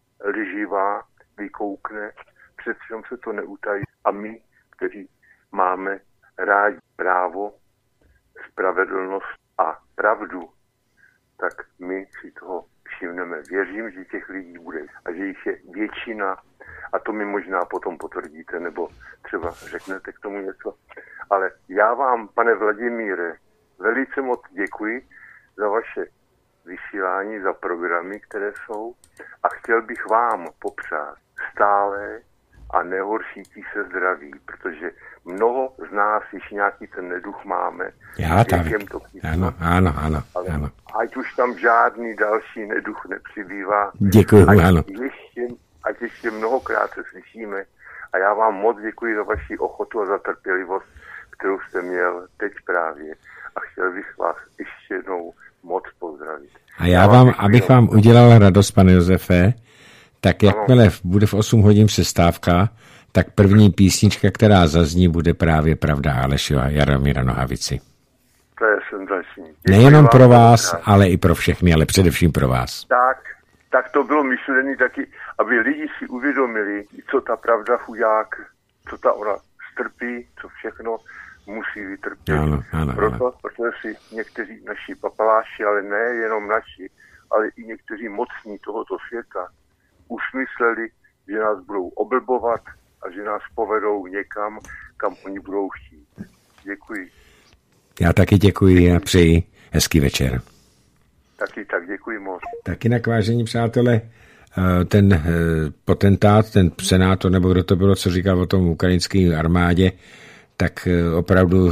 lživá vykoukne, přece jenom se to neutají. A my, kteří máme rádi právo, spravedlnost a pravdu, tak my si toho všimneme. Věřím, že těch lidí bude a že jich je většina a to mi možná potom potvrdíte nebo třeba řeknete k tomu něco. Ale já vám, pane Vladimíre, velice moc děkuji za vaše vysílání, za programy, které jsou a chtěl bych vám popřát stále a nehoršící se zdraví, protože mnoho z nás již nějaký ten neduch máme. Já tak. Ano. Ale ať už tam žádný další neduch nepřibývá. Děkuji, ano. Ať ještě mnohokrát se slyšíme a já vám moc děkuji za vaši ochotu a za trpělivost, kterou jste měl teď právě a chtěl bych vás ještě jednou moc pozdravit. A já vám, abych vám udělal radost, pane Josefe, tak jakmile bude v 8 hodin přestávka, tak první písnička, která zazní, bude právě Pravda a lež Jaromíra Nohavici. To je senzační. Nejenom pro vás, ale i pro všechny, ale především pro vás. Tak to bylo myšlené taky, aby lidi si uvědomili, co ta pravda chudák, co ta ona strpí, co všechno musí vytrpět. Ano. Protože si někteří naši papaláši, ale ne jenom naši, ale i někteří mocní tohoto světa usmysleli, že nás budou oblbovat a že nás povedou někam, kam oni budou chtít. Děkuji. Já taky děkuji a přeji hezký večer. Taky tak, děkuji moc. Tak jinak, vážení přátelé, ten potentát, ten senátor, nebo kdo to bylo, co říkal o tom ukrajinské armádě, tak opravdu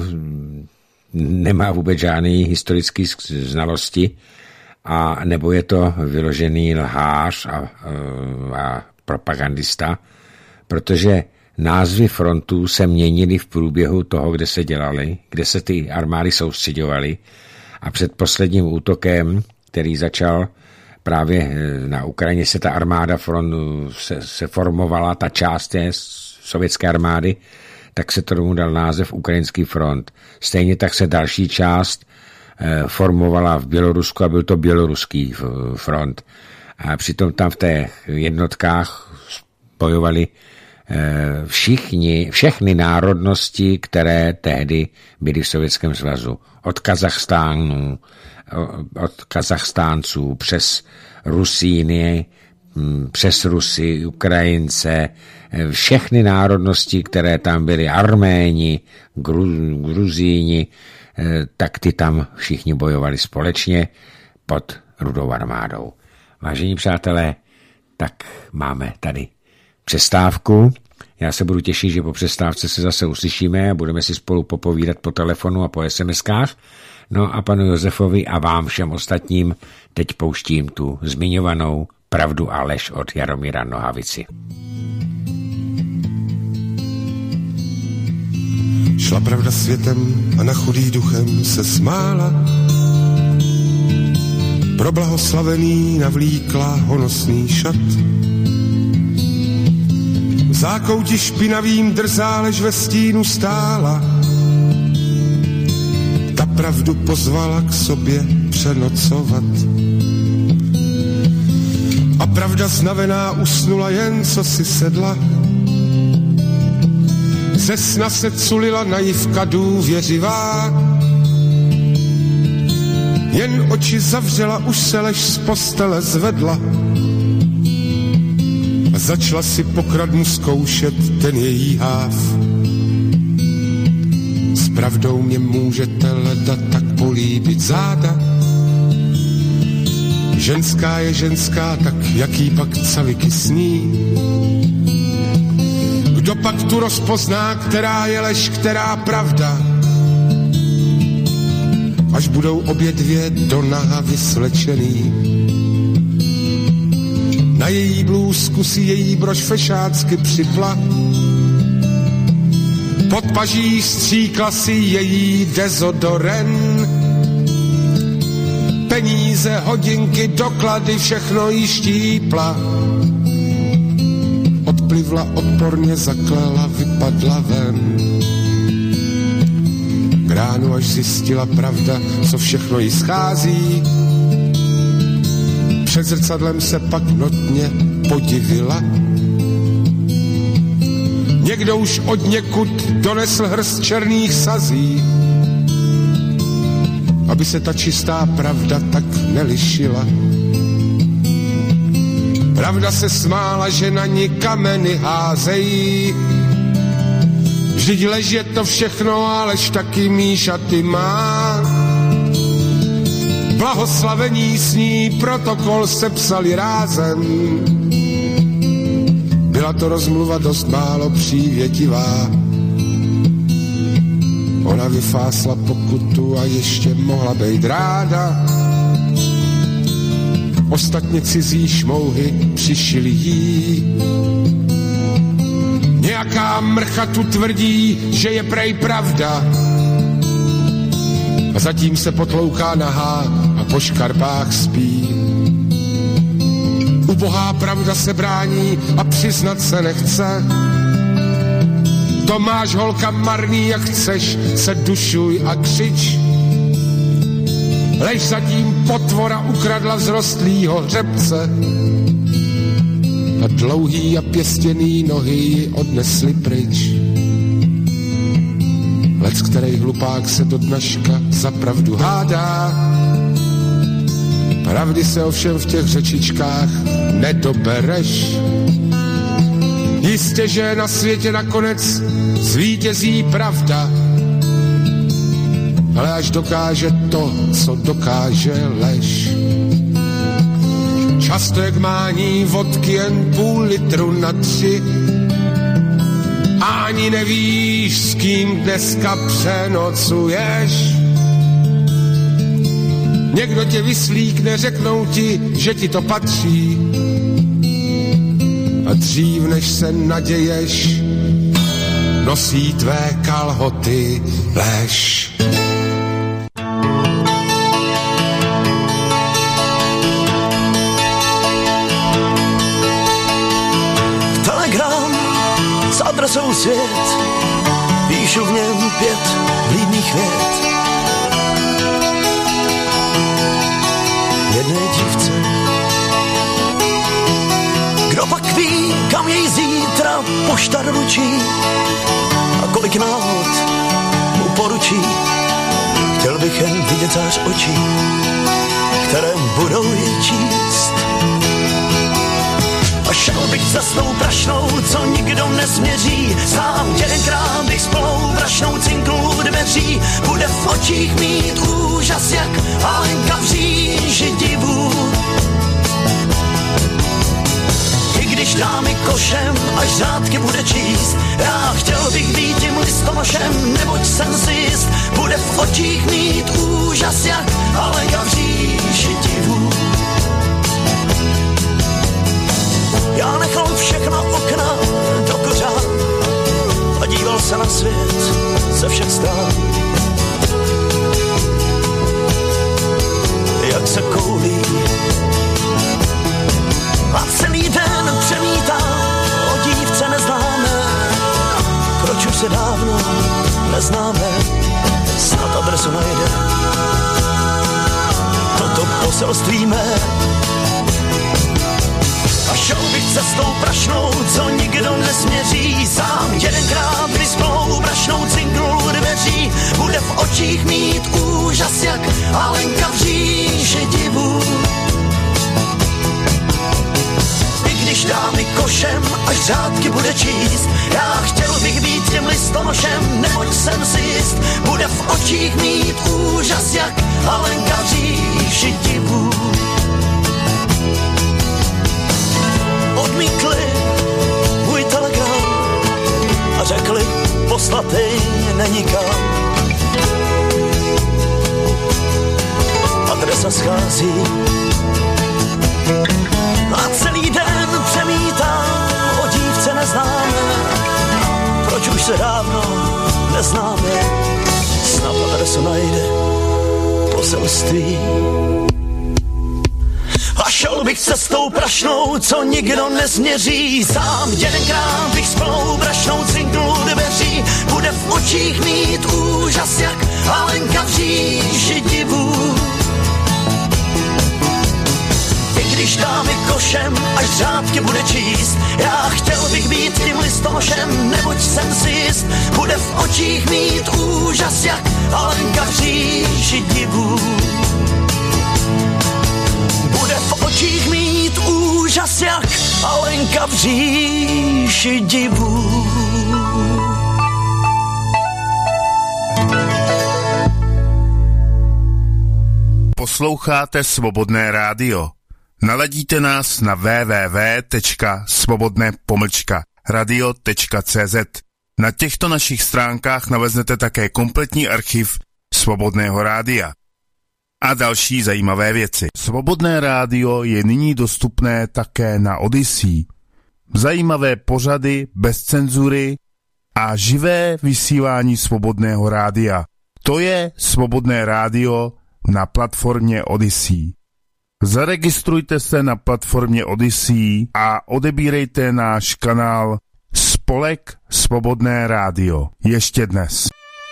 nemá vůbec žádný historický znalosti a nebo je to vyložený lhář a propagandista, protože názvy frontů se měnily v průběhu toho, kde se dělaly, kde se ty armády soustředovaly A před posledním útokem, který začal právě na Ukrajině, se ta armáda se formovala, ta část té sovětské armády, tak se tomu dal název Ukrajinský front. Stejně tak se další část formovala v Bělorusku a byl to Běloruský front. A přitom tam v těch jednotkách bojovali všechny národnosti, které tehdy byly v Sovětském svazu. Od Kazachstánců přes Rusíny, přes Rusy, Ukrajince, všechny národnosti, které tam byly, Arméni, Gruzíni, tak ty tam všichni bojovali společně pod Rudou armádou. Vážení přátelé, tak máme tady přestávku. Já se budu těšit, že po přestávce se zase uslyšíme a budeme si spolu popovídat po telefonu a po SMS-kách. No a panu Josefovi a vám všem ostatním teď pouštím tu zmiňovanou Pravdu a lež od Jaromíra Nohavici. Šla pravda světem a na chudý duchem se smála. Pro blahoslavený navlíkla honosný šat. V zákouti špinavým drzá, lež ve stínu stála. Ta pravdu pozvala k sobě přenocovat. A pravda znavená usnula, jen co si sedla. Ze sna se culila naivka důvěřivá. Jen oči zavřela, už se lež z postele zvedla. A začala si pokradnu zkoušet ten její háv. S pravdou mě můžete leda tak políbit záda. Ženská je ženská, tak jaký pak caviky sní. Kdo pak tu rozpozná, která je lež, která pravda? Až budou obě dvě do naha vyslečený. Na její blůzku si její brož fešácky připla. Pod paží stříkla si její dezodoren. Peníze, hodinky, doklady, všechno jí štípla. Odplivla, odporně zaklela, vypadla ven. K ránu, až zjistila pravda, co všechno jí schází. Před zrcadlem se pak notně podivila. Někdo už od někud donesl hrst černých sazí, aby se ta čistá pravda tak nelišila. Pravda se smála, že na ní kameny házejí. Vždyť lež je to všechno, a lež taky mý šaty má. Blahoslavení s ní protokol sepsali rázem. Byla to rozmluva dost málo přívětivá. Ona vyfásla pokutu a ještě mohla bejt ráda. Ostatně cizí šmouhy přišili jí. Nějaká mrcha tu tvrdí, že je prej pravda. A zatím se potlouká nahá a po škarpách spí. Ubohá pravda se brání a přiznat se nechce. To máš, holka, marný, jak chceš, se dušuj a křič. Lež zatím potvora ukradla vzrostlýho hřebce a dlouhý a pěstěný nohy ji odnesli pryč. Lec, který hlupák se do dneška za pravdu hádá. Pravdy se ovšem v těch řečičkách nedobereš. Jistě, že na světě nakonec zvítězí pravda, ale až dokáže to, co dokáže lež. Často jak mání vodky jen půl litru na 3. Ani nevíš, s kým dneska přenocuješ. Někdo tě vyslíkne, řeknou ti, že ti to patří. A dřív, než se naděješ, nosí tvé kalhoty lež. svět, píšu v něm 5 vlídných vět. Jedné dívce. Kdo pak ví, kam jej zítra pošta doručí a kolik náhod mu poručí. Chtěl bych jen vidět zář očí, které budou jej číst. A šel bych cestou prašnou, co nikdo nesměří. Sám jedenkrát bych s plnou prašnou cinknul dveří. Bude v očích mít úžas, jak Alenka v říši divů. I když dá mi košem, až řádky bude číst, já chtěl bych být tím listonošem, neboť jsem si jist. Bude v očích mít úžas, jak Alenka v říši divů. Já nechal všechna okna do kořán a díval se na svět ze všech stran. Jak se koulí a celý den přemítám o dívce neznámé. Proč už se dávno neznáme, snad adresu najde toto poselství mé. A šel bych cestou prašnou, co nikdo nesměří. Sám jedenkrát vyspnou prašnou cinknul dveří. Bude v očích mít úžas, jak Alenka v říši divů. I když dá mi košem, až řádky bude číst, já chtěl bych být tím listonošem, neboť jsem si jist. Bude v očích mít úžas, jak Alenka v říši divů. Odmítli můj telegram a řekli, poslatej není kam. Adresa schází a celý den přemítám o dívce neznámé. Proč už se dávno neznáme, snad adresu najde poselství. A šel bych cestou prašnou, co nikdo nesměří. Sám jedenkrát bych s plnou prašnou cinknul dveří. Bude v očích mít úžas, jak Alenka v říši divů. I když dá mi košem, až řádky bude číst, já chtěl bych být tím listonošem, neboť jsem si jist. Bude v očích mít úžas, jak Alenka v říši divů. Bude v očích mít úžas, jak Alenka v říši divů. Posloucháte Svobodné rádio. Naladíte nás na www.svobodné-radio.cz. Na těchto našich stránkách naleznete také kompletní archiv Svobodného rádia a další zajímavé věci. Svobodné rádio je nyní dostupné také na Odyssey. Zajímavé pořady bez cenzury a živé vysílání Svobodného rádia. To je Svobodné rádio na platformě Odyssey. Zaregistrujte se na platformě Odyssey a odebírejte náš kanál Spolek Svobodné rádio ještě dnes.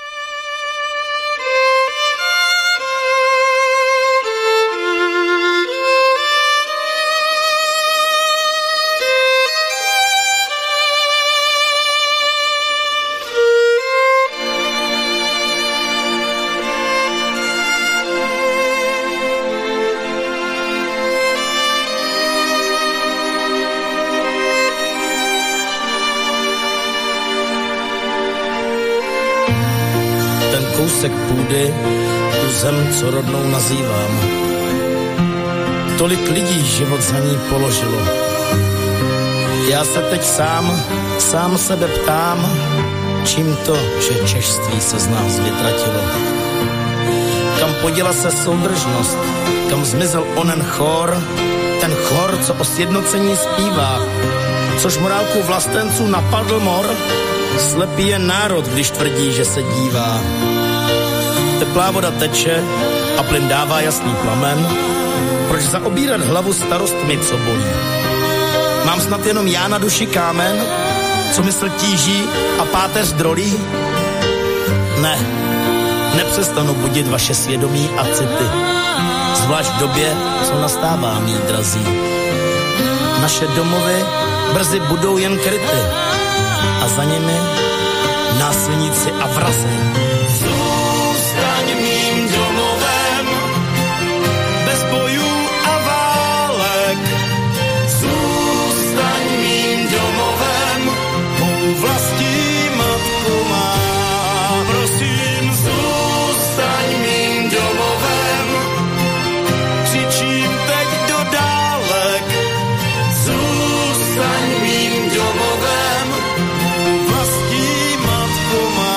Kousek půdy, tu zem, co rodnou nazývám. Tolik lidí život za ní položilo. Já se teď sám sebe ptám, čím to, že češství se z nás vytratilo. Kam poděla se soudržnost, kam zmizel onen chor, ten chor, co o sjednocení zpívá, což morálku vlastenců napadl mor. Slepý je národ, když tvrdí, že se dívá. Teplá voda teče a plyn dává jasný plamen. Proč zaobírat hlavu starostmi, co bolí? Mám snad jenom já na duši kámen? co mysl tíží a páteř drolí? Ne, nepřestanu budit vaše svědomí a city, zvlášť v době, co nastává, mí drazí. Naše domovy brzy budou jen kryty a za nimi násilníci a vrazi. Zůstaň mým domovem, bez bojů a válek. Zůstaň mým domovem, mou vlastní matku má. Prosím, zůstaň mým domovem, křičím teď do dálek. Zůstaň mým domovem, mou vlastní matku má.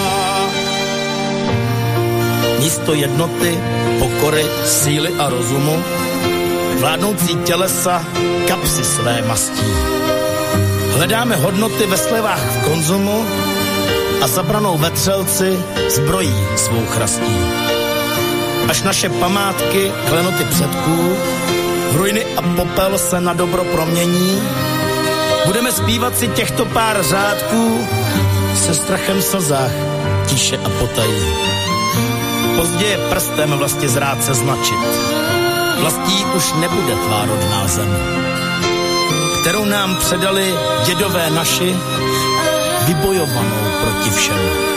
Místo jednoty, pokory, síly a rozumu, vládnoucí tělesa kapsy své mastí. Hledáme hodnoty ve slevách v konzumu a zabranou vetřelci zbrojí svou chrastí. Až naše památky, klenoty předků, v ruiny a popel se na dobro promění, budeme zpívat si těchto pár řádků se strachem v slzách, tiše a potají. Pozdě je prstem vlasti zrát se značit. Vlastí už nebude tvá rodná zem, kterou nám předali dědové naši, vybojovanou proti všem.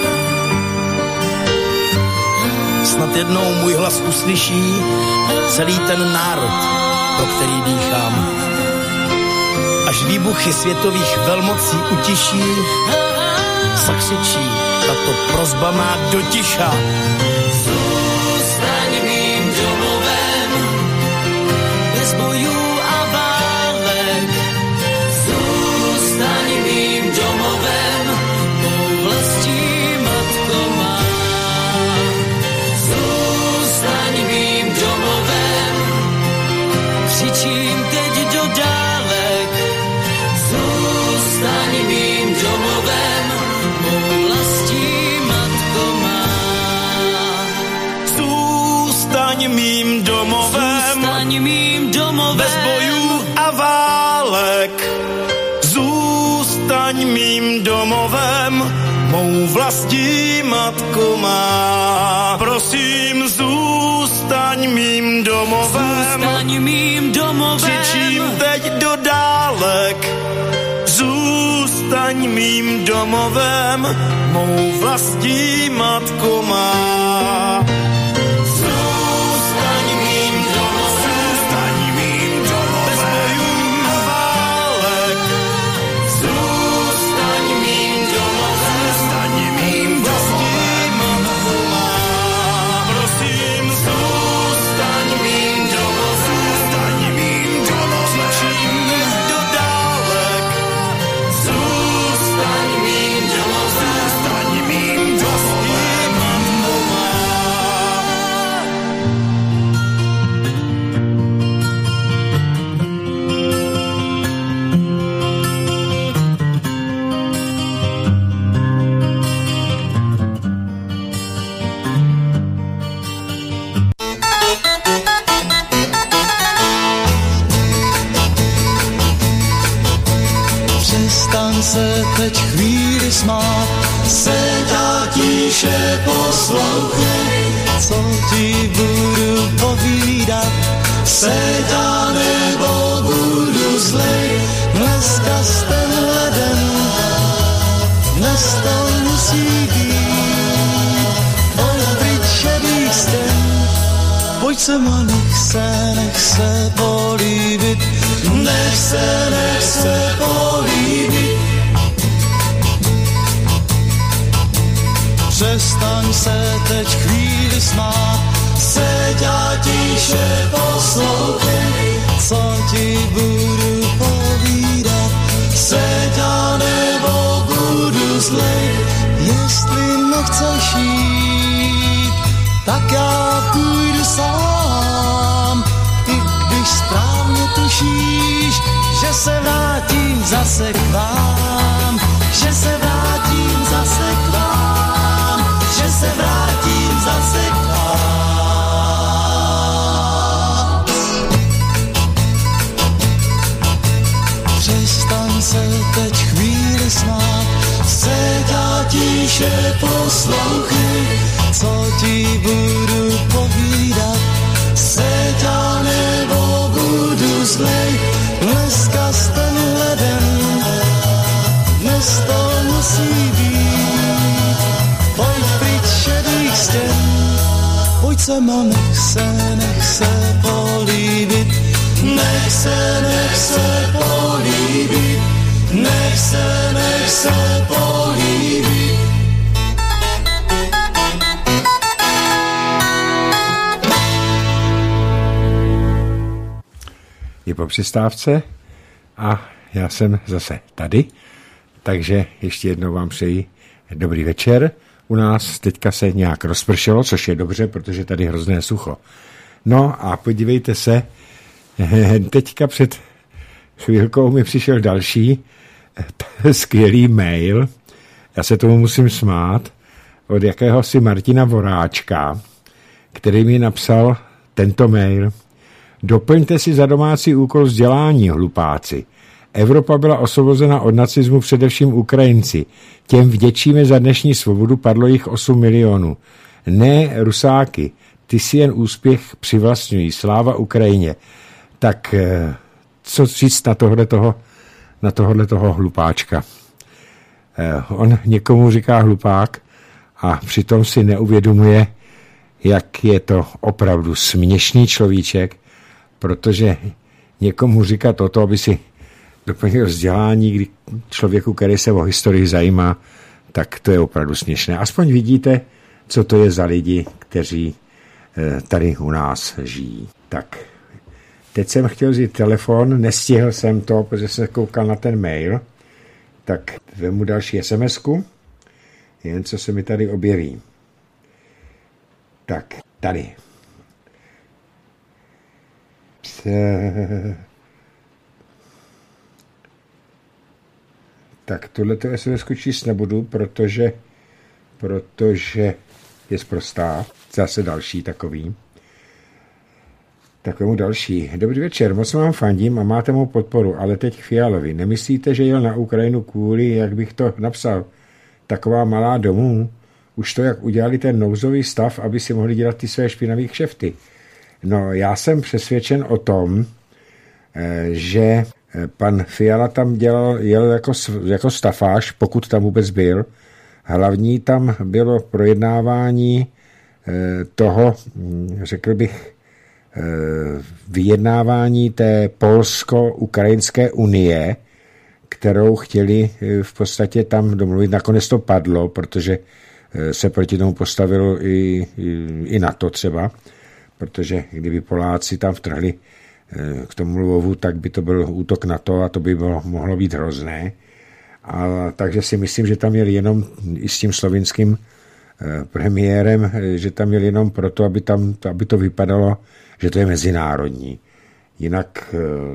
Snad jednou můj hlas uslyší celý ten národ, pro který dýchám. Až výbuchy světových velmocí utiší, zakřičí tato prosba má do ticha. Zůstaň mým domovem, bez bojů a válek. Zůstaň mým domovem, mou vlastní matko má. Zůstaň mým domovem, křičím teď do dálek. Zůstaň mým domovem, mou vlastní matko má. Zůstaň mým domovem, zůstaň mým domovem, bez bojů a válek. Zůstaň mým domovem, mou vlastní matko má. Prosím, zůstaň mým domovem, zůstaň mým domovem, křičím teď do dálek. Zůstaň mým domovem, mou vlastní matko má. Zůstaň mým domovem, zůstaň mým domovem, bez bojů a válek. Zůstaň mým domovem, zůstaň mým domovem, matko má. Prosím, zůstaň mým domovem, zůstaň mým domovem, křičím do dálek. Zůstaň mým domovem, zůstaň mým domovem, matko má. Přestaň se teď chvíli smát, seď a tiše poslouchej, co ti budu povídat. Seď a nebo budu zlej, dneska s tenhle den, dnes to musí být. Pojď pryč šedý sten, pojď sem a nech se políbit, nech se políbit. Přestaň se teď chvíli smát, seď a tiše poslouchej, co ti budu povídat. Seď a nebo budu zlej, jestli nechceš jít, tak já půjdu sám. I když správně tušíš, že se vrátím zase k vám, že se vrátím zase k vám, že se vrátím zase k vám. Přestaň se teď chvíli smát, tiše poslouchej, co ti budu povídat. Seď a nebo budu zlej, dneska s tenhle den, dnes to musí být. Pojď pryč šedých stěn, pojď se ma, nech se políbit. Nech se políbit, nech se políbit. Je po přestávce a já jsem zase tady, takže ještě jednou vám přeji dobrý večer. U nás teďka se nějak rozpršelo, což je dobře, protože tady je hrozné sucho. No a podívejte se, teďka před chvílkou mi přišel další skvělý mail, já se tomu musím smát, od jakéhosi Martina Voráčka, který mi napsal tento mail. Doplňte si za domácí úkol vzdělání, hlupáci. Evropa byla osvobozena od nacismu především Ukrajinci. Těm vděčíme za dnešní svobodu, padlo jich 8 milionů. Ne Rusáky, ty si jen úspěch přivlastňují. Sláva Ukrajině. Tak co říct na tohoto hlupáčka? On někomu říká hlupák a přitom si neuvědomuje, jak je to opravdu směšný človíček, protože někomu říkat toto, aby si doplnil vzdělání, kdy člověku, který se o historii zajímá, tak to je opravdu směšné. Aspoň vidíte, co to je za lidi, kteří tady u nás žijí. Tak, teď jsem chtěl vzít telefon, nestihl jsem to, protože jsem koukal na ten mail, tak vemu další SMS-ku, jen co se mi tady objeví. Tak, tady. Tak tohleto SMS-ku číst nebudu, protože je sprostá. Zase další takový. Takovému další. Dobrý večer, moc vám fandím a máte mou podporu, ale teď k Fialovi. Nemyslíte, že jel na Ukrajinu kvůli, jak bych to napsal, taková malá domů? Už to, jak udělali ten nouzový stav, aby si mohli dělat ty své špinavé kšefty. No, já jsem přesvědčen o tom, že pan Fiala tam jel jako stafáž, pokud tam vůbec byl. Hlavní tam bylo projednávání toho, řekl bych, vyjednávání té polsko-ukrajinské unie, kterou chtěli v podstatě tam domluvit. Nakonec to padlo, protože se proti tomu postavilo i NATO třeba, protože kdyby Poláci tam vtrhli k tomu Lvovu, tak by to byl útok NATO a to by mohlo být hrozné. Takže si myslím, že tam jel jenom i s tím slovinským premiérem, že tam jel jenom proto, aby to vypadalo, že to je mezinárodní. Jinak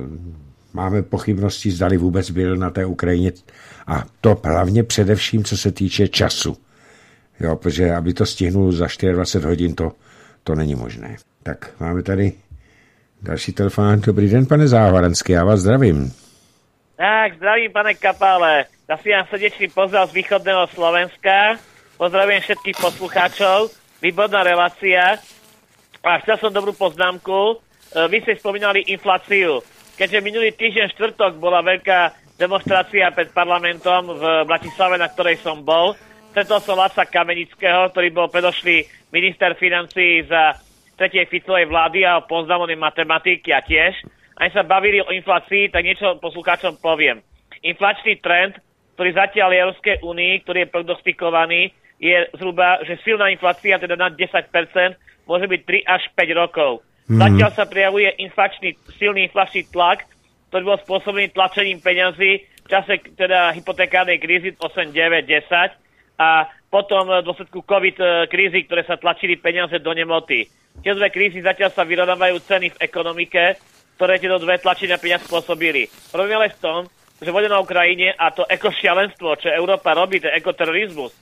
máme pochybnosti, zdali vůbec byl na té Ukrajině a to hlavně především, co se týče času. Jo, protože aby to stihnul za 24 hodin, to není možné. Tak máme tady další telefon. Dobrý den, pane Záhvaranský, já vás zdravím. Tak, zdravím, pane Kapále. Zasílám srdečný pozdrav z východného Slovenska. Pozdravujem všetkých poslucháčov. Výborná relácia. A chcel som dobrú poznámku. Vy ste spomínali infláciu. Keďže minulý týždeň štvrtok bola veľká demonstrácia pred parlamentom v Bratislave, na ktorej som bol, stretol som Laca Kamenického, ktorý bol predošlý minister financií za 3. Ficovej vlády a poznám, on je matematik, ja tiež. Ani sa bavili o inflácii, tak niečo poslucháčom poviem. Inflačný trend, ktorý zatiaľ je Európskej únii, ktorý je prognostikovaný, je zhruba, že silná inflácia, teda nad 10%, môže byť 3 až 5 rokov. Zatiaľ sa prejavuje silný inflačný tlak, ktorý bol spôsobený tlačením peňazí v čase teda hypotekárnej krízy 8, 9, 10 a potom v dôsledku COVID krízy, ktoré sa tlačili peniaze do nemoty. Tie dve krízy zatiaľ sa vyrovnávajú ceny v ekonomike, ktoré tieto dve tlačenia peniaz spôsobili. Problém je v tom, že vojna na Ukrajine a to ekošialenstvo, čo Európa robí, ten ekoterorizmus,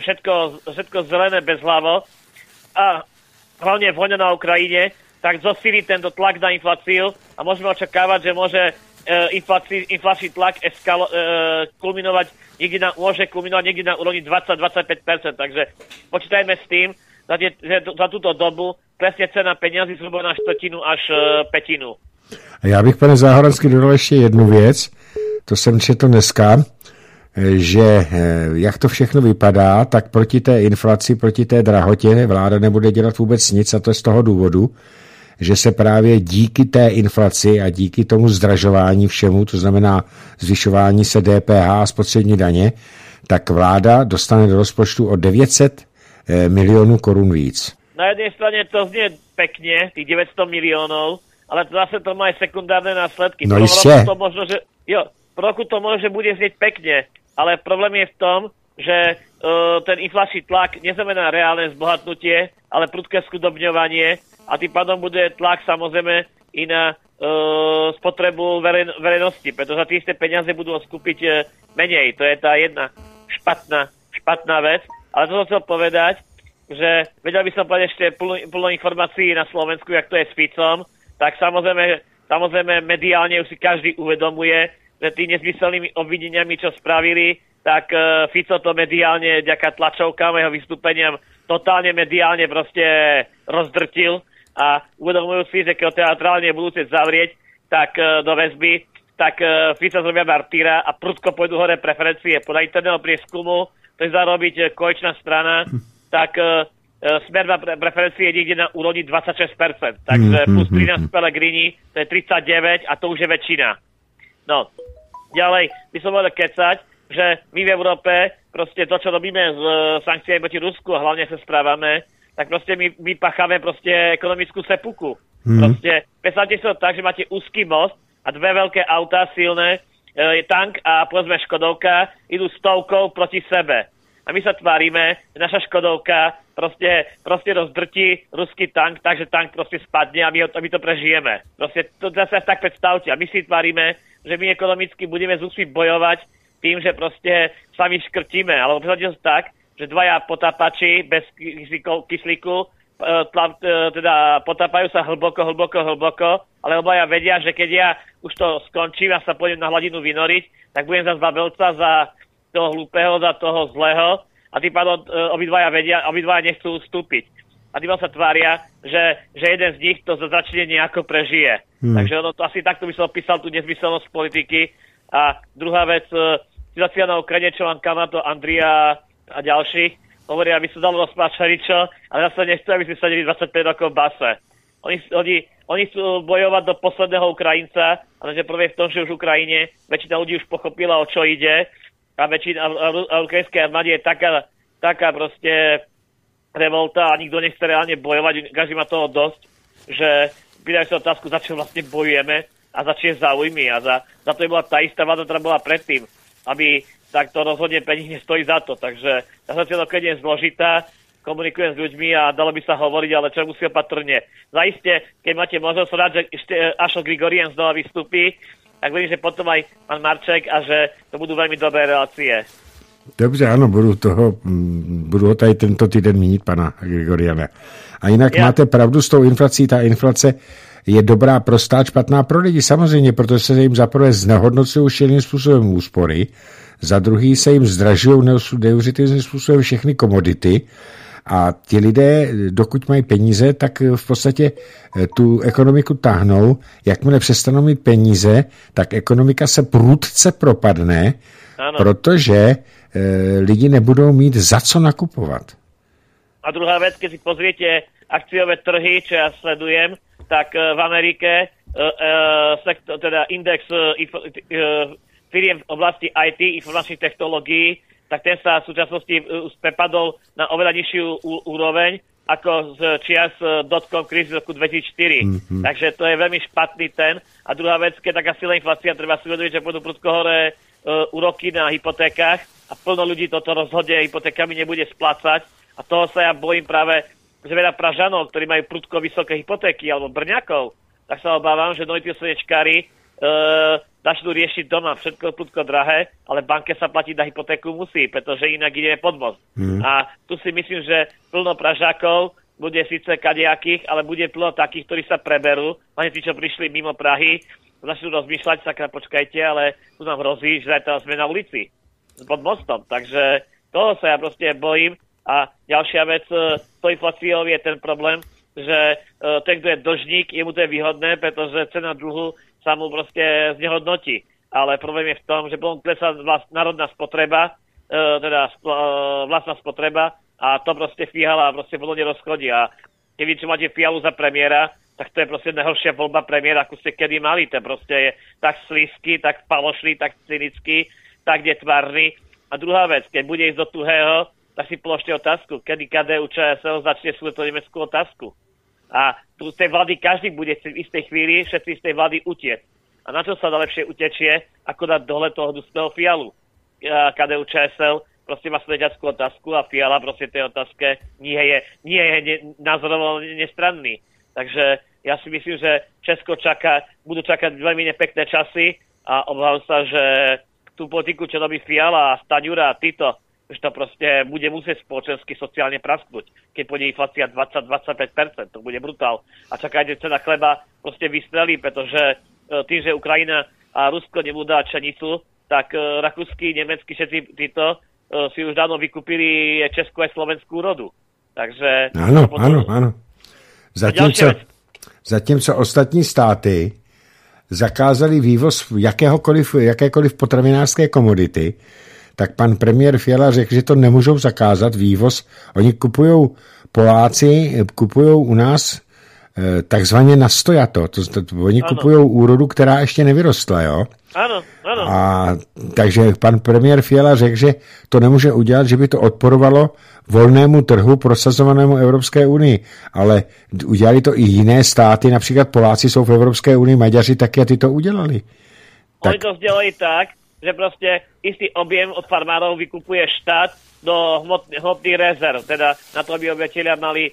všetko zelené bezhlavo a hlavne vojna na Ukrajine, tak zosíli tento tlak na infláciu a môžeme očakávať, že môže inflačný tlak môže kulminovať niekde na úrovni 20-25%, takže počítajme s tým, že za túto dobu presne cena peňazí zhruba na 1/4 až 1/5. Já bych, pane Záhoranský, dodal ještě jednu věc, to jsem četl dneska, že jak to všechno vypadá, tak proti té inflaci, proti té drahotě vláda nebude dělat vůbec nic, a to je z toho důvodu, že se právě díky té inflaci a díky tomu zdražování všemu, to znamená zvyšování se DPH a spotřební daně, tak vláda dostane do rozpočtu o 900 milionů korun víc. Na jednej strane to znie pekne, tých 900 miliónov, ale to zase to má aj sekundárne následky. No Po roku to možno, že bude znieť pekne, ale problém je v tom, že ten inflačný tlak neznamená reálne zbohatnutie, ale prudké skudobňovanie a tým pádom bude tlak samozrejme i na spotrebu verejnosti, pretože tie isté peniaze budú skúpiť menej. To je tá jedna špatná vec. Ale to som chcel povedať, že vedel by som povedať ešte plno informácií na Slovensku, jak to je s Ficom, tak samozrejme mediálne už si každý uvedomuje, že tými nezmyselnými obvineniami, čo spravili, tak Fico to mediálne, vďaka tlačovkám jeho vystúpeniam, totálne mediálne proste rozdrtil a uvedomujú si, že keď ho teatrálne budú chcieť zavrieť, tak do väzby, tak Fico zrobia martýra a prudko pôjdu hore preferencie. Podľa interného prieskumu, to je zarobiť koaličná strana, tak Smer má preferencie niekde na úrovni 26%. Takže plus 13 Pellegrini, to je 39 a to už je väčšina. No, ďalej by som mohol kecať, že my v Európe proste to, čo robíme s sankciami proti Rusku a hlavne sa správame, tak proste my pacháme proste ekonomickú sepuku. Proste, predstavte si to tak, že máte úzky most a dve veľké autá silné, je tank a povedzme Škodovka, idú stovkou proti sebe. A my sa tvárime, že naša Škodovka proste rozdrtí ruský tank, takže tank proste spadne a my to prežijeme. Proste to sa tak predstavte. A my si tvárime, že my ekonomicky budeme z úsvy bojovať tým, že proste sami škrtíme. Alebo predstavte sa tak, že dvaja potápači bez kyslíku teda potápajú sa hlboko, ale obaja vedia, že keď ja už to skončím a sa pôjdem na hladinu vynoriť, tak budem za zbabelca, za toho hlúpeho, za toho zlého a tým pádom obidvaja nechcú ustúpiť. A tým sa tvária, že jeden z nich to začne nejako prežije. Takže ono to asi takto by som opísal tú nezmyselnosť politiky. A druhá vec, situácia na Ukrajine, čo mám kamato Andria a ďalších, hovoria, aby sa dalo rozprávať všeličo, ale zase nechcú, aby sme sedeli 25 rokov v base. Oni chcú bojovať do posledného Ukrajinca, ale že prvé v tom, že už v Ukrajine väčšina ľudí už pochopila, o čo ide a väčšina ukrajinskej armády je taká proste revolta a nikto nechce reálne bojovať, každý má toho dosť, že pýtajú sa otázku, za čo vlastne bojujeme a za čie záujmy a za to je bola tá istá vláda, ktorá bola predtým, aby tak to rozhodne peníž nestojí za to. Takže tá sociálna je zložitá, komunikujem s ľuďmi a dalo by sa hovoriť, ale čo musí opatrne. Zaiste, keď máte možnosť rád, že ešte Ašo Grigorian znova vystúpi, tak verím, že potom aj pán Marček a že to budú veľmi dobré relácie. Dobře, ano, budu ho tady tento týden mínit, pana Grigoriana. A jinak máte pravdu s tou inflací, ta inflace je dobrá pro stát, špatná pro lidi, samozřejmě, protože se jim zaprvé znehodnocují šíleným způsobem úspory, za druhý se jim zdražují neuvěřitelným způsobem všechny komodity a ti lidé, dokud mají peníze, tak v podstatě tu ekonomiku táhnou. Jakmile přestanou mít peníze, tak ekonomika se prudce propadne, protože lidi nebudou mít za co nakupovat. A druhá vec, keď si pozriete akciové trhy, čo ja sledujem, tak v Amerike teda index firiem v oblasti IT, informačných technológií, tak ten sa v súčasnosti prepadol na oveľa nižšiu úroveň ako z čias dotcom krízy z roku 2004. Takže to je veľmi špatný ten. A druhá vec, keď taká silná inflácia, treba si uvedomiť, že pôjdu prudko hore úroky na hypotékach a plno ľudí toto rozhodne hypotékami nebude splácať. A toho sa ja bojím práve, že veľa Pražanov, ktorí majú prudko vysoké hypotéky, alebo Brňakov, tak sa obávam, že tí slnečkári začnú riešiť doma všetko prudko drahé, ale banke sa platiť na hypotéku musí, pretože inak ideme pod most. A tu si myslím, že plno Pražákov bude síce kadejakých, ale bude plno takých, ktorí sa preberú, hlavne tí, čo prišli mimo Prahy začnú rozmýšľať, sakra, počkajte, ale tu nám hrozí, že teraz sme na ulici pod mostom. Takže toho sa ja proste bojím. A ďalšia vec, s infláciou je ten problém, že ten, kto je dlžník, jemu to je výhodné, pretože cena dlhu sa mu proste znehodnotí. Ale problém je v tom, že potom klesá národná spotreba, teda vlastná spotreba a to proste Fiala proste potom nerozchodí. A keď čo máte Fialu za premiéra, tak to je proste najhoršia voľba premiéra, ako ste kedy mali. To proste je tak slízky, tak falošný, tak cynický, tak netvarný. A druhá vec, keď bude ísť do tuhého, tak si položte otázku, kedy KDU ČSL začne svoju nemeckú otázku. A tu z tej vlády každý bude v istej chvíli, všetci z tej vlády utiec. A na čo sa da lepšie utečie, ako dať dole toho dustého Fialu. KDU ČSL proste má sveďackú otázku a Fiala proste tej otázke nie je názorovo nestranný. Takže ja si myslím, že Česko budú čakať veľmi nepekné časy a obávam sa, že tú politiku, čo robí Fiala, Staňura a Tito, že to proste bude musieť spoločensky sociálne prasknúť. Keď pôjde inflácia 20-25%, to bude brutál. A čakajte, cena chleba proste vystrelí, pretože tým, že Ukrajina a Rusko nebudú dať pšenicu, tak rakúsky, nemeckí, všetci títo si už dávno vykúpili českú aj slovenskú rodu. Takže... Áno. Zatímco ostatní státy zakázali vývoz jakékoliv potravinářské komodity, tak pan premiér Fiala řekl, že to nemůžou zakázat vývoz. Poláci kupujou u nás takzvaně na stojato. Oni kupujou úrodu, která ještě nevyrostla, jo? Ano. A takže pan premiér Fiala řekl, že to nemůže udělat, že by to odporovalo volnému trhu prosazovanému Evropské unii. Ale udělali to i jiné státy, například Poláci jsou v Evropské unii, Maďaři taky a ty to udělali. Oni to dělají tak, že proste istý objem od farmárov vykupuje štát do hmotných rezerv. Teda na to, aby obyvateľia mali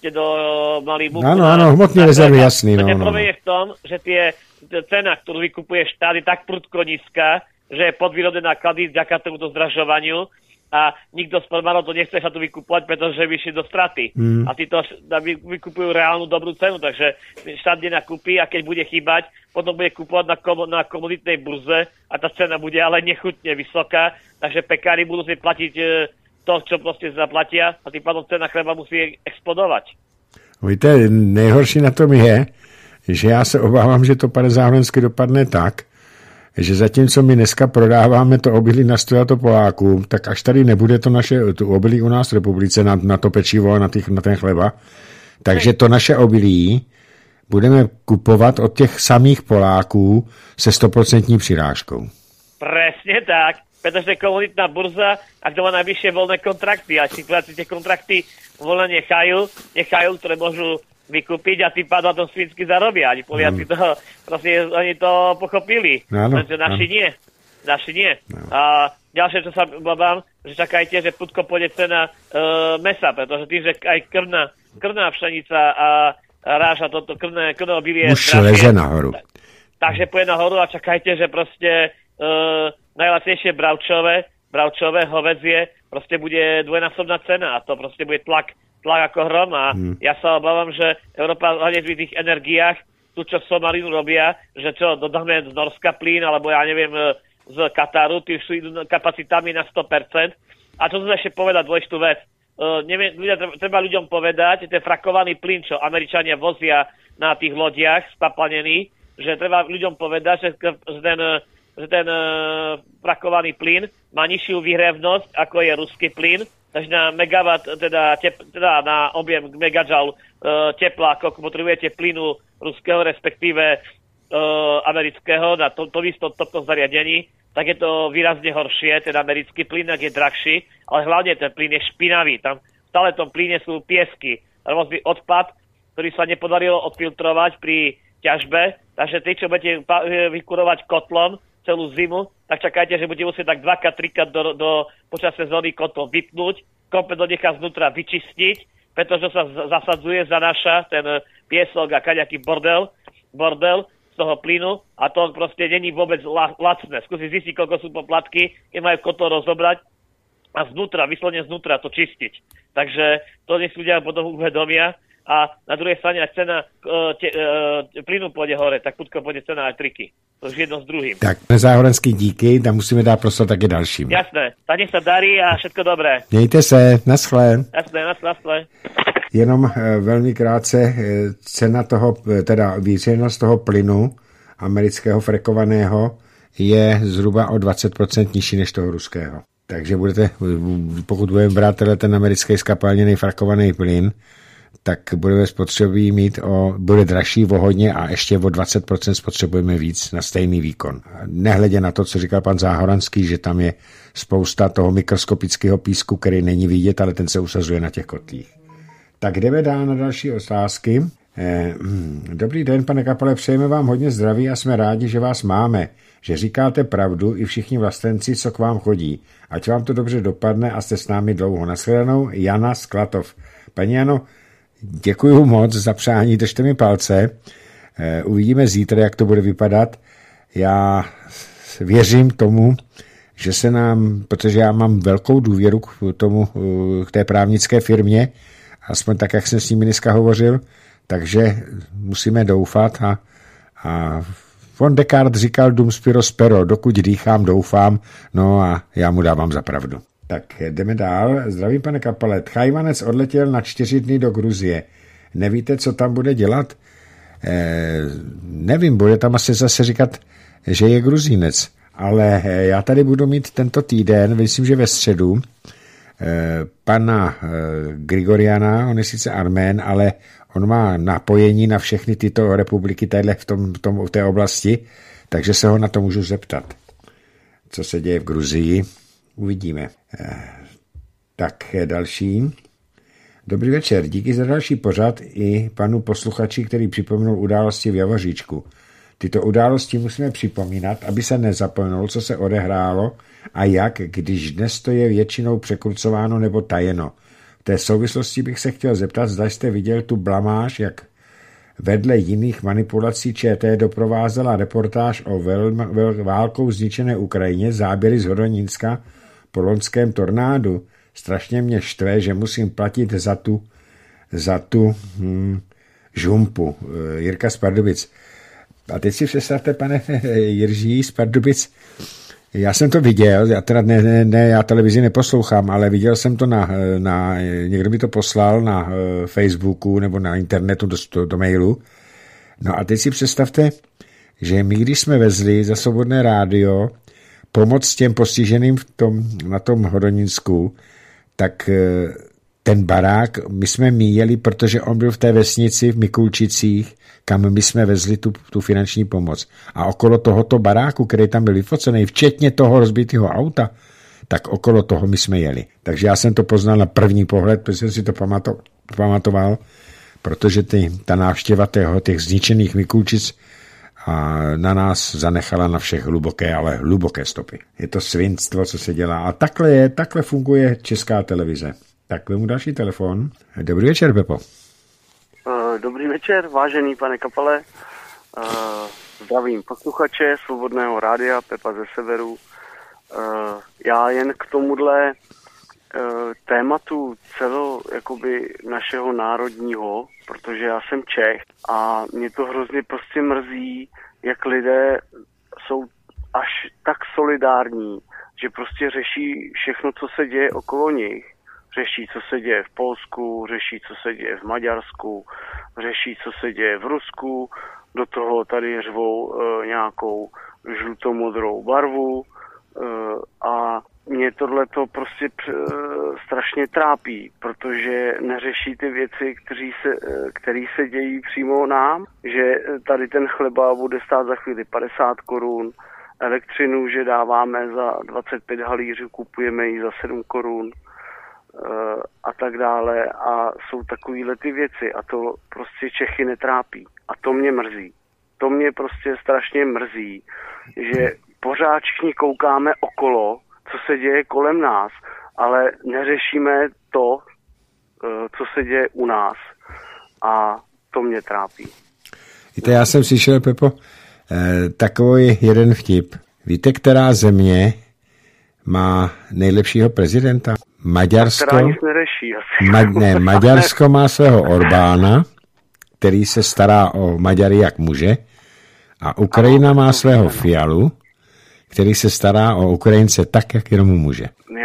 múku. Áno, hmotné rezervy, jasný. Problém je v tom, že cena, ktorú vykupuje štát, je tak prudko nízka, že je podvýrobné náklady vďaka tomuto zdražovaniu a nikto z farmárov to nechce sa tu vykupovať, pretože vyšli do straty. A títo vykupujú reálnu dobrú cenu, takže štát nakúpi a keď bude chýbať, potom bude kupovať na komoditnej burze a tá cena bude ale nechutne vysoká, takže pekári budú si platiť to, čo proste zaplatia a tým pádom cena chleba musí explodovať. Víte, nejhorší na tom je, že já se obávám, že to pane Záhorensky dopadne tak, že zatímco my dneska prodáváme to obilí na stojato Polákům, tak až tady nebude to obilí u nás v republice na to pečivo a na ten chleba, takže to naše obilí budeme kupovat od těch samých Poláků se 100% přirážkou. Presne tak, pretože komunitná burza a kto má najvyššie voľné kontrakty a si tie kontrakty voľné nechajú, ktoré môžu vykúpiť a tým pádom to svinsky zarobia. Ani Poliaci oni to pochopili. Lenže naši nie. A ďalšie, čo sa obávam, že čakajte, že prudko pôjde cena mesa, pretože tým, že aj krvná pšenica a ráža, toto krvné obilie už leze nahoru. Takže pôjde nahoru a čakajte, že proste najlacnejšie bravčové hovädzie proste bude dvojnásobná cena a to proste bude tlak ako hrom a ja sa obávam, že Európa hlavne v tých energiách, tu čo v Somalinu robia, že čo, dodáme z Norska plyn, alebo ja neviem, z Kataru, tí sú kapacitami na 100%. A čo som ešte povedať, dôležitú vec. Treba ľuďom povedať, ten frakovaný plyn, čo Američania vozia na tých lodiach spaplanený, že treba ľuďom povedať, že ten frakovaný plyn má nižšiu výhrevnosť, ako je ruský plyn, takže na megawatt, teda na objem megajoule tepla, ako potrebujete plynu ruského, respektíve amerického na tomto zariadení, tak je to výrazne horšie, ten americký plyn, ak je drahší, ale hlavne ten plyn je špinavý. Tam stále v tom plyne sú piesky, rôzny odpad, ktorý sa nepodarilo odfiltrovať pri ťažbe, takže tí, čo budete vykurovať kotlom celú zimu, tak čakajte, že budete musieť tak 2-3 do počas sezóny kotlom vypnúť, komplet do nechá znútra vyčistiť, pretože sa zasadzuje, zanáša ten piesok a kaďaký bordel z toho plynu a to proste není vôbec lacné. Skúsi zistiť, koľko sú poplatky, keď majú kotol rozobrať a vyslovene znútra to čistiť. Takže to nech ľudia potom uvedomia a na druhej strane aj cena plynu pôjde hore, tak prudko pôjde cena elektriky. To už jedno s druhým. Tak, Záhoranský, díky, tam musíme dát prostor taky dalším. Jasné, tak nech sa darí a všetko dobré. Mějte se, naschle. Jasné, naschle. Jenom velmi krátce, cena toho, teda výslednost toho plynu amerického frekovaného je zhruba o 20% nižší než toho ruského. Takže pokud budeme brát ten americký skapalněný frakovaný plyn, tak budeme spotřebí mít bude dražší o hodně a ještě o 20% spotřebujeme víc na stejný výkon. Nehledě na to, co říkal pan Záhoranský, že tam je spousta toho mikroskopického písku, který není vidět, ale ten se usazuje na těch kotlích. Tak jdeme dál na další otázky. Dobrý den, pane Kapale, přejeme vám hodně zdraví a jsme rádi, že vás máme, že říkáte pravdu i všichni vlastenci, co k vám chodí. Ať vám to dobře dopadne a jste s námi dlouho. Nashledanou, Jana Sklatov. Paní Jano, děkuju moc za přání, držte mi palce. Uvidíme zítra, jak to bude vypadat. Já věřím tomu, že se nám, protože já mám velkou důvěru k té právnické firmě, aspoň tak, jak jsem s nimi dneska hovořil, takže musíme doufat a von Descartes říkal dum spiro spero, dokud dýchám, doufám, no a já mu dávám za pravdu. Tak jdeme dál. Zdravím, pane Kapale. Tchajvanec odletěl na 4 dny do Gruzie. Nevíte, co tam bude dělat? Nevím, bude tam asi zase říkat, že je Gruzínec, ale já tady budu mít tento týden, myslím, že ve středu, pana Grigoriana, on je sice Armén, ale on má napojení na všechny tyto republiky tadyhle v té oblasti, takže se ho na to můžu zeptat. Co se děje v Gruzii? Uvidíme. Tak další. Dobrý večer, díky za další pořad i panu posluchači, který připomenul události v Javoříčku. Tyto události musíme připomínat, aby se nezapomenulo, co se odehrálo a jak, když dnes to je většinou překrucováno nebo tajeno. V té souvislosti bych se chtěl zeptat, zda jste viděl tu blamáž, jak vedle jiných manipulací ČT doprovázela reportáž o válkou zničené Ukrajině, záběry z Hodonínska po loňském tornádu. Strašně mě štve, že musím platit za tu žumpu. Jirka z Pardubic. A teď si představte, pane Jirží z Pardubic, já jsem to viděl, já teda já televizi neposlouchám, ale viděl jsem to někdo mi to poslal na Facebooku nebo na internetu do mailu. No a teď si představte, že my, když jsme vezli za Svobodné rádio pomoc těm postiženým na tom Hodonínsku, tak ten barák my jsme míjeli, protože on byl v té vesnici v Mikulčicích, kam my jsme vezli tu finanční pomoc. A okolo tohoto baráku, který tam byl vyfocený, včetně toho rozbitého auta, tak okolo toho my jsme jeli. Takže já jsem to poznal na první pohled, protože jsem si to pamatoval, protože ta návštěva těch zničených Mikulčic a na nás zanechala na všech hluboké stopy. Je to svinstvo, co se dělá. A takhle funguje Česká televize. Tak vemu další telefon. Dobrý večer, Pepo. Dobrý večer, vážený pane Kapale. Zdravím posluchače Svobodného rádia, Pepa ze Severu. Já jen k tomuhle tématu našeho národního, protože já jsem Čech a mě to hrozně prostě mrzí, jak lidé jsou až tak solidární, že prostě řeší všechno, co se děje okolo nich. Řeší, co se děje v Polsku, řeší, co se děje v Maďarsku, řeší, co se děje v Rusku, do toho tady řvou nějakou žlutomodrou barvu a mě tohleto prostě strašně trápí, protože neřeší ty věci, které se dějí přímo nám, že tady ten chleba bude stát za chvíli 50 korun, elektřinu, že dáváme za 25 halířů, kupujeme ji za 7 korun, a tak dále a jsou takovýhle ty věci a to prostě Čechy netrápí a to mě mrzí. To mě prostě strašně mrzí, že pořád všichni koukáme okolo, co se děje kolem nás, ale neřešíme to, co se děje u nás a to mě trápí. Víte, já jsem slyšel, Pepo, takový jeden vtip. Víte, která země má nejlepšího prezidenta? Maďarsko, nic neřeší asi. Maďarsko má svého Orbána, který se stará o Maďary jak muže, a Ukrajina má svého Fialu, který se stará o Ukrajince tak, jak jenom může.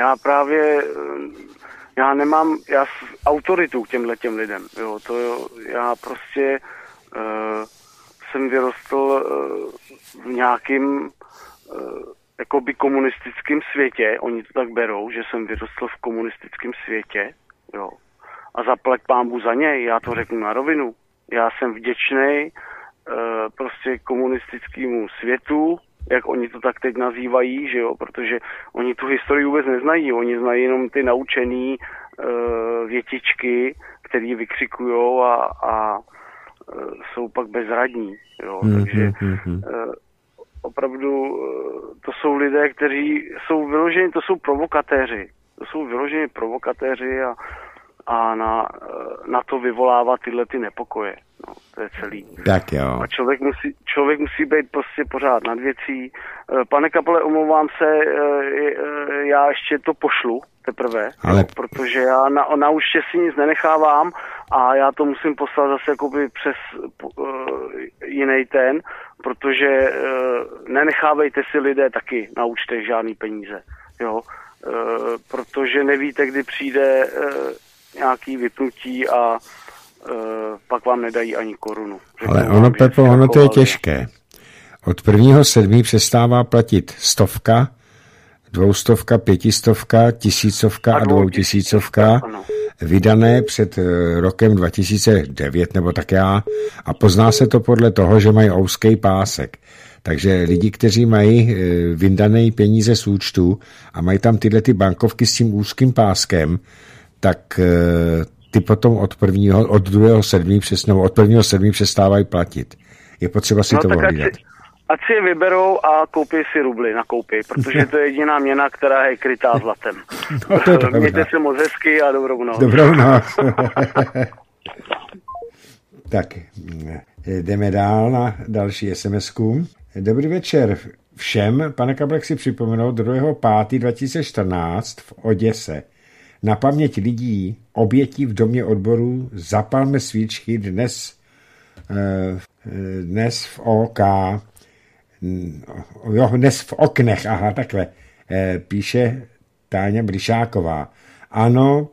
Já nemám autoritu k těm lidem. Jo, já prostě jsem vyrostl v nějakým jakoby komunistickém světě. Oni to tak berou, že jsem vyrostl v komunistickém světě. Jo. A zaplať pánbu za něj, já to řeknu na rovinu. Já jsem vděčnej prostě komunistickému světu, jak oni to tak teď nazývají, že jo, protože oni tu historii vůbec neznají, oni znají jenom ty naučený větičky, který vykřikujou a jsou pak bezradní, jo, takže opravdu to jsou lidé, kteří jsou vyloženi, to jsou vyloženi provokatéři a na to vyvolávat tyhle ty nepokoje. No, to je celý. Tak jo. A člověk musí být prostě pořád nad věcí. Pane Kapele, omlouvám se, já ještě to pošlu teprve, protože já na účtě si nic nenechávám a já to musím poslat zase jakoby přes jiný ten, protože nenechávejte si lidé taky na účtech žádný peníze, jo, protože nevíte, kdy přijde nějaký vypnutí a pak vám nedají ani korunu. Ale ono, Pepo, ono to je těžké. Od 1.7. přestává platit 100, 200, 500, 1000 a 2000, vydané před rokem 2009 nebo tak já, a pozná se to podle toho, že mají ouský pásek. Takže lidi, kteří mají vydané peníze z účtu a mají tam tyhle ty bankovky s tím úzkým páskem, tak ty potom od 1.7. přestávají platit. Je potřeba si to ohlídat. Ať si je vyberou a koupí si rubly na koupy, protože to je jediná měna, která je krytá zlatem. No, mějte se moc hezky a dobrou noc. Dobrou noc. Tak, jdeme dál na další SMS-ku. Dobrý večer všem. Pane Kablek si připomenout 2.5.2014 v Oděse. Na paměť lidí, obětí v domě odborů, zapalme svíčky dnes v OK. Jo, dnes v oknech, aha, takhle, píše Táňa Bryšáková. Ano,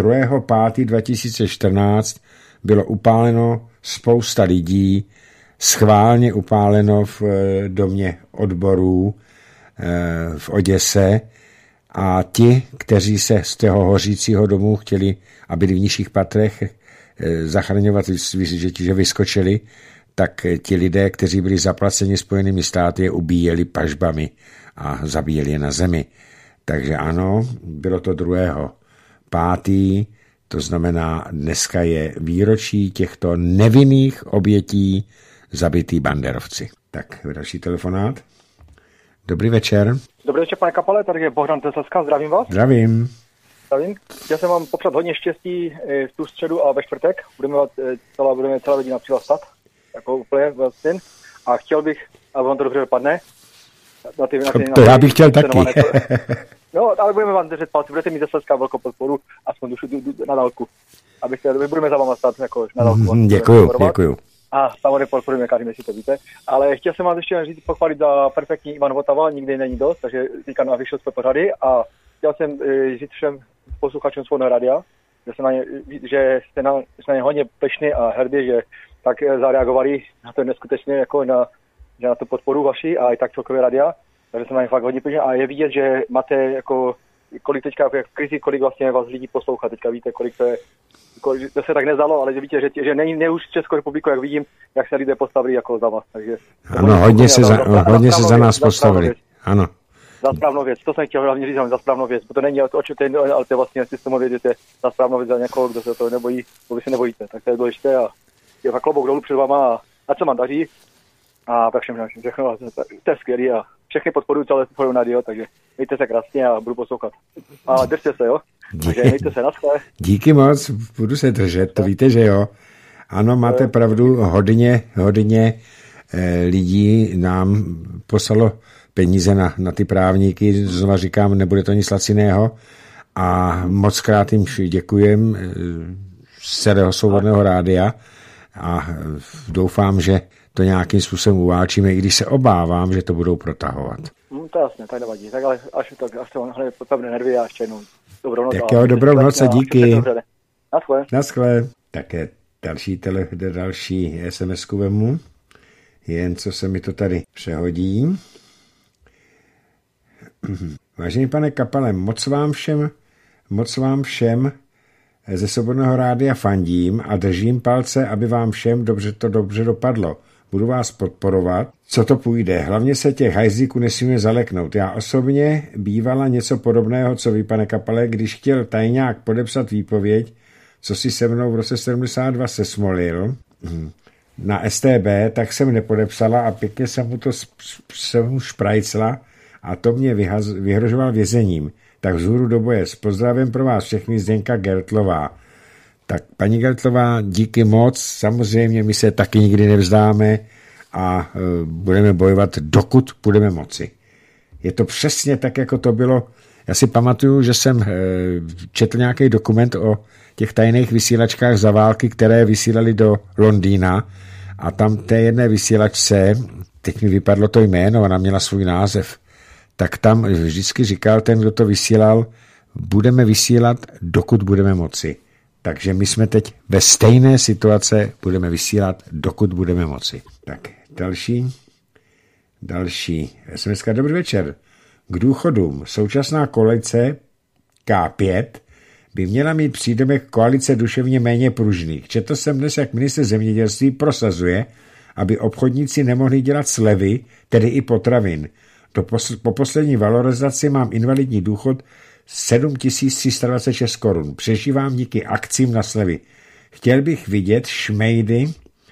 2.5.2014 bylo upáleno spousta lidí, schválně upáleno v domě odborů v Oděse, a ti, kteří se z toho hořícího domu chtěli, aby v nižších patrech zachraňovat, že vyskočili, tak ti lidé, kteří byli zaplaceni Spojenými státy, je ubíjeli pažbami a zabíjeli je na zemi. Takže ano, bylo to 2.5., to znamená, dneska je výročí těchto nevinných obětí zabitý banderovci. Tak, další telefonát. Dobrý večer. Dobrý večer, pane Kapale, tady je Bohdan Teslska, zdravím vás. Zdravím. Chtěl jsem vám popřát hodně štěstí v tu středu a ve čtvrtek. Budeme celá rodina přivlastat, jako úplně vlastně. A chtěl bych, aby vám to dobře dopadne. To já bych chtěl taky. No, ale budeme vám držet palci, budete mít ze Slezska velkou podporu, aspoň dušu na dálku. Budeme za váma stát jako na dálku. Děkuju. A samozřejmě podporujeme každým, jestli to víte. Ale chtěl jsem vás ještě říct, pochválit za perfektní Ivan Votava, nikdy není dost, takže teďka vyšel své pořady a chtěl jsem říct všem posluchačům svého rádia, že jste na ně hodně pyšní a hrdí, že tak zareagovali na to neskutečně jako na tu podporu vaši a i tak celkově rádia, takže jsem na ně fakt hodně pyšný a je vidět, že máte jako kolik teďka v krizi, kolik vlastně vás lidí poslouchá, teďka víte, kolik to je. To se tak nezdalo, ale víte, že není už Českou republiku, jak vidím, jak se lidé postavili jako za vás. Takže ano, hodně se za nás postavili. Ano. Za správnou věc. To jsem chtěl hlavně říct, za správnou věc. Protože to není ale to je vlastně systémově, že za správnou věc za někoho, kdo se to nebojí, kdo vy se nebojíte. Tak to je důležité a je fakt klobouk dolů před váma a co mám daří. A tak všechno, to je skvělý a všechny podporují celé svoje rádio, takže mějte se krásně a budu poslouchat. A držte se, jo? Takže mějte se, naschle. Díky moc, budu se držet, to víte, že jo. Ano, máte pravdu, hodně lidí nám poslalo peníze na ty právníky, znova říkám, nebude to nic laciného, a moc krát jim děkujem z celého Svobodného rádia a doufám, že to nějakým způsobem uváčíme, i když se obávám, že to budou protahovat. To jasně, tak nevadí. Tak ale až to hned pevné nervy a ještě jednou dobrou noc. Tak jo, dobrou noc a díky. Naschle. Také další SMS-ku vemu. Jen co se mi to tady přehodí. Vážený pane Kapale, moc vám všem ze Svobodného rádia fandím a držím palce, aby vám všem dobře dopadlo. Budu vás podporovat, co to půjde. Hlavně se těch hajzlíků nesmíme zaleknout. Já osobně bývala něco podobného, co vy, pane Kapale, když chtěl tajňák podepsat výpověď, co si se mnou v roce 72 sesmolil na STB, tak jsem nepodepsala a pěkně jsem mu šprajcla a to mě vyhrožoval vězením. Tak vzhůru do boje. S pozdravem pro vás všechny, Zdenka Gertlová. Tak paní Gertlová, díky moc. Samozřejmě my se taky nikdy nevzdáme a budeme bojovat, dokud budeme moci. Je to přesně tak, jako to bylo. Já si pamatuju, že jsem četl nějaký dokument o těch tajných vysílačkách za války, které vysílali do Londýna a tam té jedné vysílačce, teď mi vypadlo to jméno, ona měla svůj název, tak tam vždycky říkal ten, kdo to vysílal, budeme vysílat, dokud budeme moci. Takže my jsme teď ve stejné situace, budeme vysílat, dokud budeme moci. Tak další SMS-ka. Dobrý večer. K důchodům. Současná koalice K5 by měla mít přídomek koalice duševně méně pružných. Četl jsem dnes, jak ministr zemědělství prosazuje, aby obchodníci nemohli dělat slevy, tedy i potravin. Po poslední valorizaci mám invalidní důchod 7326 korun. Přežívám díky akcím na slevy. Chtěl bych vidět šmejdy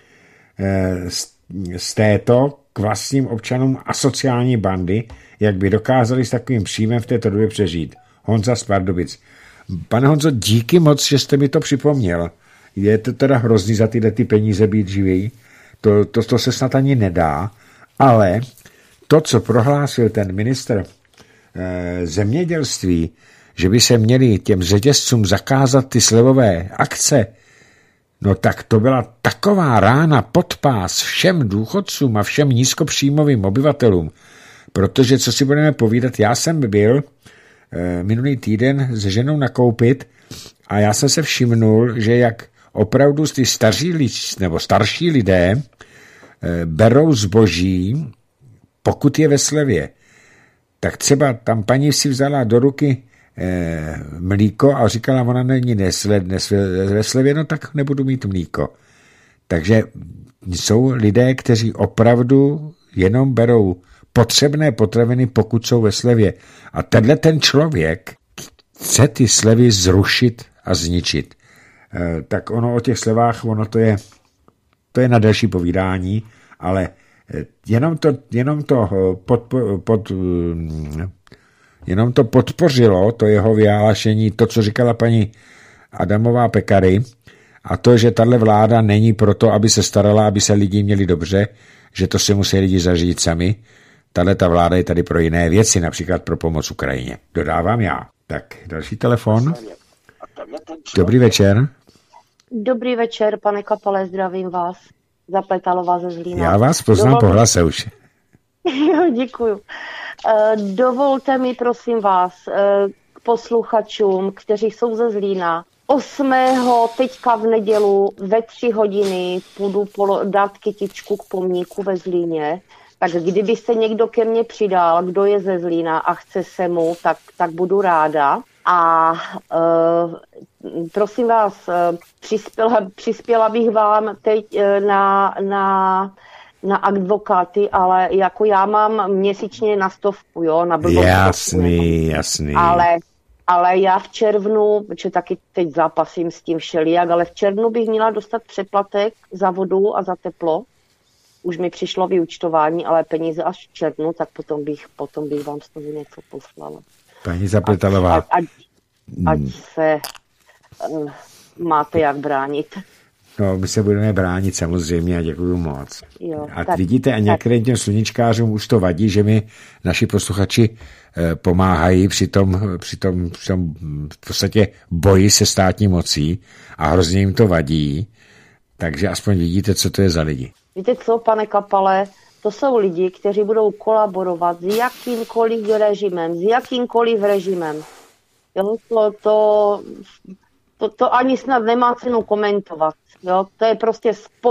z této k vlastním občanům asociální bandy, jak by dokázali s takovým příjmem v této době přežít. Honza z Pardubic. Pane Honzo, díky moc, že jste mi to připomněl. Je to teda hrozný za tyhle ty peníze být živý. To se snad ani nedá, ale to, co prohlásil ten ministr zemědělství, že by se měli těm řetězcům zakázat ty slevové akce, no tak to byla taková rána pod pás všem důchodcům a všem nízkopříjmovým obyvatelům, protože, co si budeme povídat, já jsem byl minulý týden s ženou nakoupit a já jsem se všimnul, že jak opravdu ty starší lidé berou zboží, pokud je ve slevě, tak třeba tam paní si vzala do ruky mlíko a říkala, ona není ve slevě, no tak nebudu mít mlíko. Takže jsou lidé, kteří opravdu jenom berou potřebné potraviny, pokud jsou ve slevě. A tenhle ten člověk chce ty slevy zrušit a zničit. Tak ono o těch slevách, to je na další povídání, ale jenom to podpořilo, to jeho vyhlášení, to, co říkala paní Adamová Pekary, a to, že tahle vláda není proto, aby se starala, aby se lidi měli dobře, že to si musí lidi zažít sami. Tahleta vláda je tady pro jiné věci, například pro pomoc Ukrajině. Dodávám já. Tak, další telefon. Dobrý večer. Dobrý večer, pane Kapale, zdravím vás. Zapletalová ze Zlína. Já vás poznám po hlase už. Jo, děkuju. Dovolte mi, prosím vás, k posluchačům, kteří jsou ze Zlína, 8. teďka v nedělu ve 3 hodiny půjdu dát kytičku k pomníku ve Zlíně. Tak kdyby se někdo ke mně přidal, kdo je ze Zlína a chce se mu, tak budu ráda. A prosím vás, přispěla bych vám teď na advokáty, ale jako já mám měsíčně na 100, jo, na blbost. Jasný. Ale já v červnu, protože taky teď zápasím s tím všelijak, ale v červnu bych měla dostat přeplatek za vodu a za teplo. Už mi přišlo vyúčtování, ale peníze až v červnu, tak potom bych vám z toho něco poslala. Paní Zapletalová. Ať se máte jak bránit. No, my se budeme bránit samozřejmě a děkuju moc. Jo, a tak, vidíte, a některým těm sluníčkářům už to vadí, že mi naši posluchači pomáhají při tom v podstatě boji se státní mocí a hrozně jim to vadí. Takže aspoň vidíte, co to je za lidi. Víte co, pane Kapale, to jsou lidi, kteří budou kolaborovat s jakýmkoliv režimem. Jo, to ani snad nemá cenu komentovat. Jo, to je prostě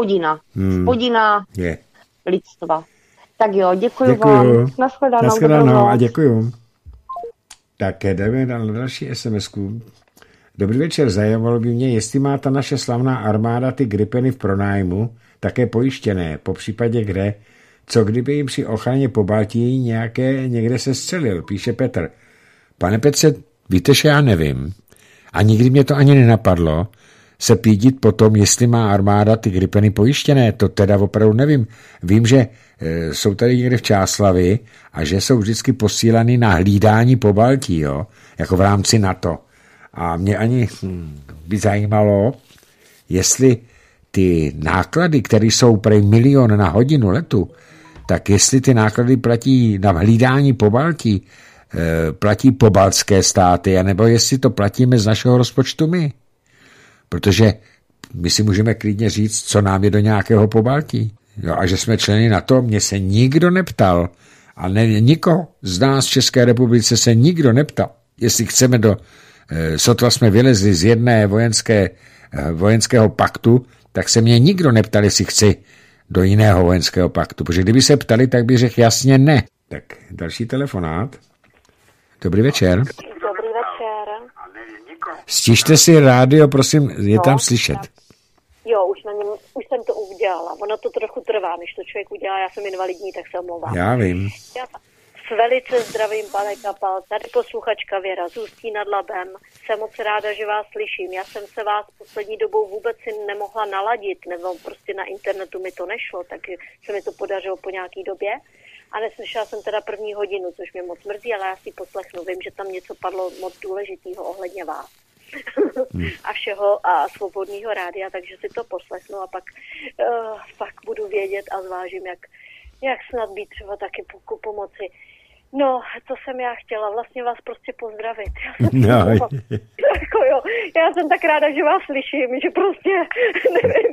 spodina lidstva. Tak jo, děkuji vám. Nashledanou a děkuju. Tak jdeme na další SMS-ku. Dobrý večer, zajímalo by mě, jestli má ta naše slavná armáda ty Gripeny v pronájmu také pojištěné, po případě kde, co kdyby jim při ochraně Pobaltí někde se střelil, píše Petr. Pane Petře, víte, že já nevím. A nikdy mě to ani nenapadlo se pídit po tom, jestli má armáda ty Gripeny pojištěné. To teda opravdu nevím. Vím, že jsou tady někde v Čáslavi a že jsou vždycky posílaný na hlídání Pobaltí, jo? Jako v rámci NATO. A mě ani by zajímalo, jestli ty náklady, které jsou prej 1 000 000 na hodinu letu, tak jestli ty náklady platí na hlídání Pobaltí, platí pobaltské státy, anebo jestli to platíme z našeho rozpočtu my. Protože my si můžeme klidně říct, co nám je do nějakého Pobaltí. Jo, a že jsme členy NATO, mě se nikdo neptal. A nikoho z nás v České republice se nikdo neptal. Jestli chceme sotva jsme vylezli z jedné vojenského paktu, tak se mě nikdo neptal, jestli chci do jiného vojenského paktu. Protože kdyby se ptali, tak bych řekl jasně ne. Tak další telefonát. Dobrý večer. Dobrý večer. Stište si rádio, prosím, je tam slyšet. Jo, už jsem to udělala. Ono to trochu trvá, než to člověk udělá. Já jsem invalidní, tak se omlouvám. Já vím. Já velice zdravím, pane Kapal. Tady posluchačka Věra z Ústí nad Labem. Jsem moc ráda, že vás slyším. Já jsem se vás poslední dobou vůbec si nemohla naladit, nebo prostě na internetu mi to nešlo, tak se mi to podařilo po nějaký době. A neslyšela jsem teda 1. hodinu, což mě moc mrzí, ale já si poslechnu. Vím, že tam něco padlo moc důležitého ohledně vás. A všeho a svobodného rádia, takže si to poslechnu a pak budu vědět a zvážím, jak snad být třeba taky ku pomoci. No, to jsem já chtěla vlastně vás prostě pozdravit. Já jsem tak ráda, že vás slyším, že prostě nevím.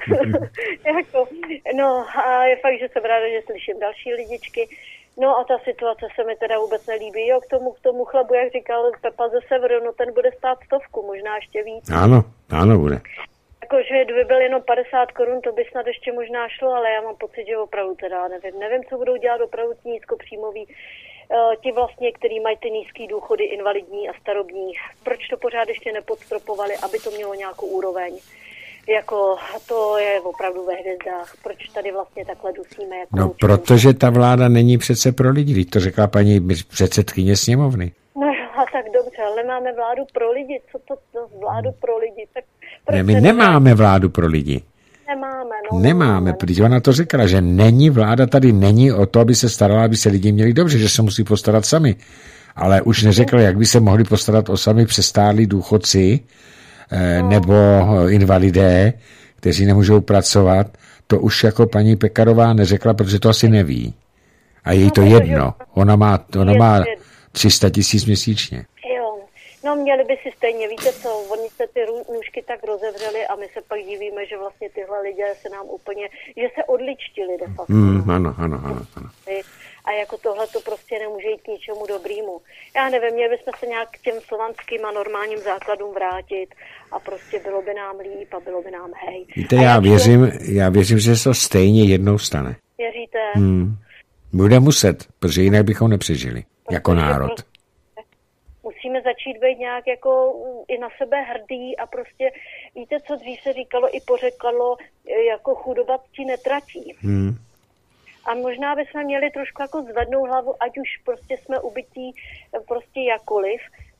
A je fakt, že jsem ráda, že slyším další lidičky. No a ta situace se mi teda vůbec nelíbí. Jo, k tomu chlabu, jak říkal Pepa ze Severu, no ten bude stát 100, možná ještě víc. Ano, bude. Jakože kdyby byl jenom 50 korun, to by snad ještě možná šlo, ale já mám pocit, že opravdu teda nevím, co budou dělat opravdu nízkopříjmoví ti vlastně, kteří mají ty nízký důchody, invalidní a starobní. Proč to pořád ještě nepodstropovali, aby to mělo nějakou úroveň? Jako to je opravdu ve hvězdách. Proč tady vlastně takhle dusíme? No, protože ta vláda není přece pro lidi, to řekla paní předsedkyně sněmovny. No a tak dobře, ale máme vládu pro lidi. Co to vládu pro lidi? Tak ne, my nemáme vládu pro lidi. Nemáme, protože ona to řekla, že vláda tady není o to, aby se starala, aby se lidi měli dobře, že se musí postarat sami. Ale už neřekla, jak by se mohli postarat o sami přestárlí důchodci nebo invalidé, kteří nemůžou pracovat. To už jako paní Pekarová neřekla, protože to asi neví. A je jí to jedno. Ona má 300 000 měsíčně. No, měli by si stejně, víte co, oni se ty nůžky tak rozevřeli a my se pak divíme, že vlastně tyhle lidé se nám úplně, že se odličtili de facto. Ano. A jako tohle to prostě nemůže jít k ničemu dobrýmu. Já nevím, měli bychom se nějak k těm slovanským a normálním základům vrátit a prostě bylo by nám líp a bylo by nám hej. Víte, já věřím, že se to stejně jednou stane. Věříte? Bude muset, protože jinak bychom nepřežili jako národ. Musíme začít být nějak jako i na sebe hrdý a prostě, víte, co dřív se říkalo i pořekadlo, jako chudoba ti netratí. A možná bychom měli trošku jako zvednout hlavu, ať už prostě jsme ubytí prostě jakoliv,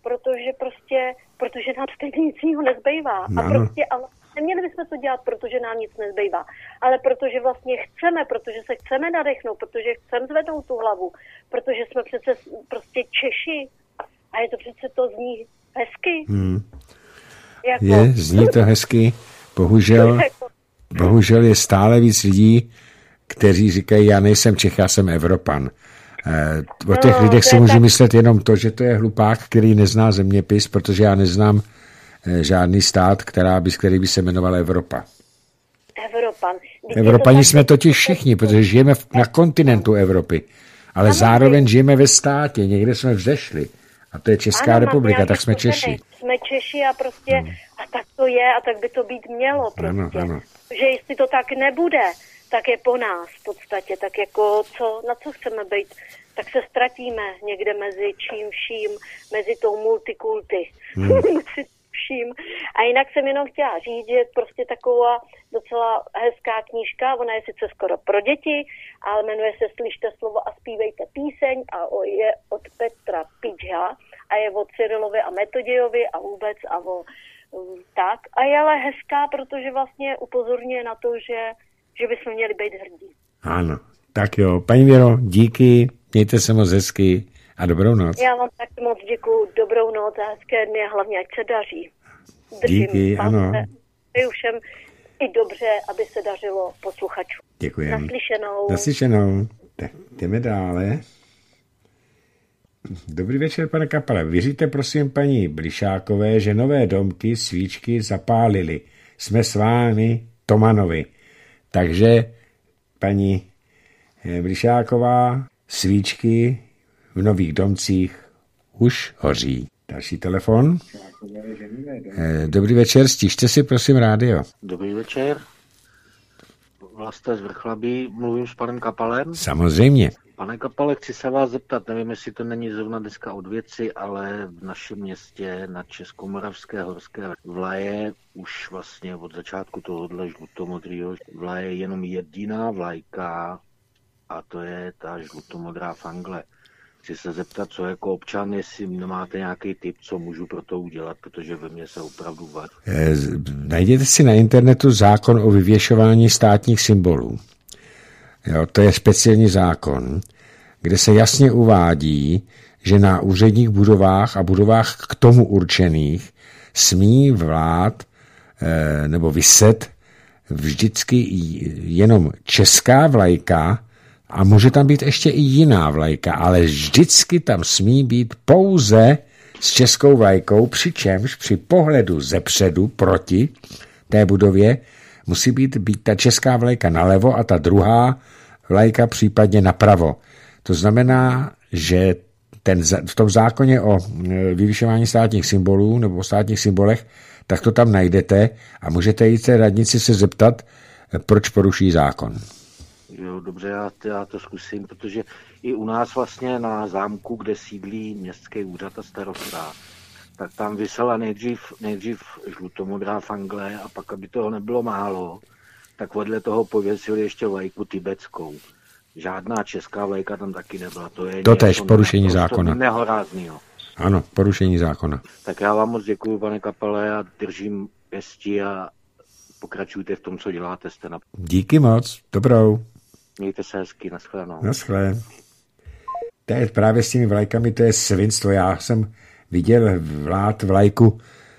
protože nám stejně nic jiného nezbývá. A prostě, ale neměli bychom to dělat, protože nám nic nezbývá, ale protože vlastně chceme, protože se chceme nadechnout, protože chceme zvednout tu hlavu, protože jsme přece prostě Češi. A je to přece, to zní hezky. Zní to hezky. Bohužel bohužel je stále víc lidí, kteří říkají, já nejsem Čech, já jsem Evropan. O těch lidech si můžu myslet jenom to, že to je hlupák, který nezná zeměpis, protože já neznám žádný stát, který by se jmenoval Evropa. Evropani jsme totiž všichni, protože žijeme na kontinentu Evropy, ale zároveň žijeme ve státě, někde jsme vzešli. A to je Česká republika, tak jsme Češi. Jsme Češi a prostě, a tak to je, a tak by to být mělo prostě. Ano. Že jestli to tak nebude, tak je po nás v podstatě, tak jako na co chceme být, tak se ztratíme někde mezi čím vším, mezi tou multikulty. Vším. A jinak jsem jenom chtěla říct, že prostě taková docela hezká knížka, ona je sice skoro pro děti, ale jmenuje se Slyšte slovo a zpívejte píseň a je od Petra Pidža a je o Cyrilovi a Metodějovi a vůbec a o tak. A je ale hezká, protože vlastně upozorňuje na to, že bychom měli být hrdí. Ano, tak jo. Paní Věro, díky, mějte se moc hezky. A dobrou noc. Já vám taky moc děkuju, dobrou noc a hezké dny a hlavně ať se daří. Díky, ano. Přeju všem i dobře, aby se dařilo posluchačům. Děkujeme. Naslyšenou. Tak jdeme dále. Dobrý večer, pane Kapale. Věříte prosím paní Blišákové, že nové domky svíčky zapálili. Jsme s vámi Tomanovi. Takže paní Blišáková, svíčky v nových domcích už hoří. Další telefon. Dobrý večer, stište si prosím rádio. Dobrý večer. Vlasta z Vrchlabí, mluvím s panem Kapalem. Samozřejmě. Pane Kapale, chci se vás zeptat, nevím, jestli to není zrovna dneska od věci, ale v našem městě na Českomoravské horské vlaje už vlastně od začátku tohohle žlutomodrýho vlaje jenom jediná vlajka a to je ta žlutomodrá fangle. Chci se zeptat, co jako občan, jestli nemáte nějaký tip, co můžu pro to udělat, protože ve mně se opravdu vadí. Najděte si na internetu zákon o vyvěšování státních symbolů. Jo, to je speciální zákon, kde se jasně uvádí, že na úředních budovách a budovách k tomu určených smí vlád nebo viset vždycky jenom česká vlajka a může tam být ještě i jiná vlajka, ale vždycky tam smí být pouze s českou vlajkou, přičemž při pohledu zepředu proti té budově musí být ta česká vlajka nalevo a ta druhá vlajka případně napravo. To znamená, že v tom zákoně o vyvyšování státních symbolů nebo o státních symbolech, tak to tam najdete a můžete jít té radnici se zeptat, proč poruší zákon. Jo, dobře, já to zkusím, protože i u nás vlastně na zámku, kde sídlí městský úřad a starosta, tak tam visela nejdřív žlutomodrá fangle a pak, aby toho nebylo málo, tak vedle toho pověsili ještě vlajku tibetskou. Žádná česká vlajka tam taky nebyla. To též porušení zákona. Nehoráznýho. Ano, porušení zákona. Tak já vám moc děkuju, pane Kapale, a držím pěsti a pokračujte v tom, co děláte. Díky moc, dobrou. Mějte se hezky, nashledanou. Naschle. To je právě s těmi vlajkami, to je svinstvo. Já jsem viděl vlajku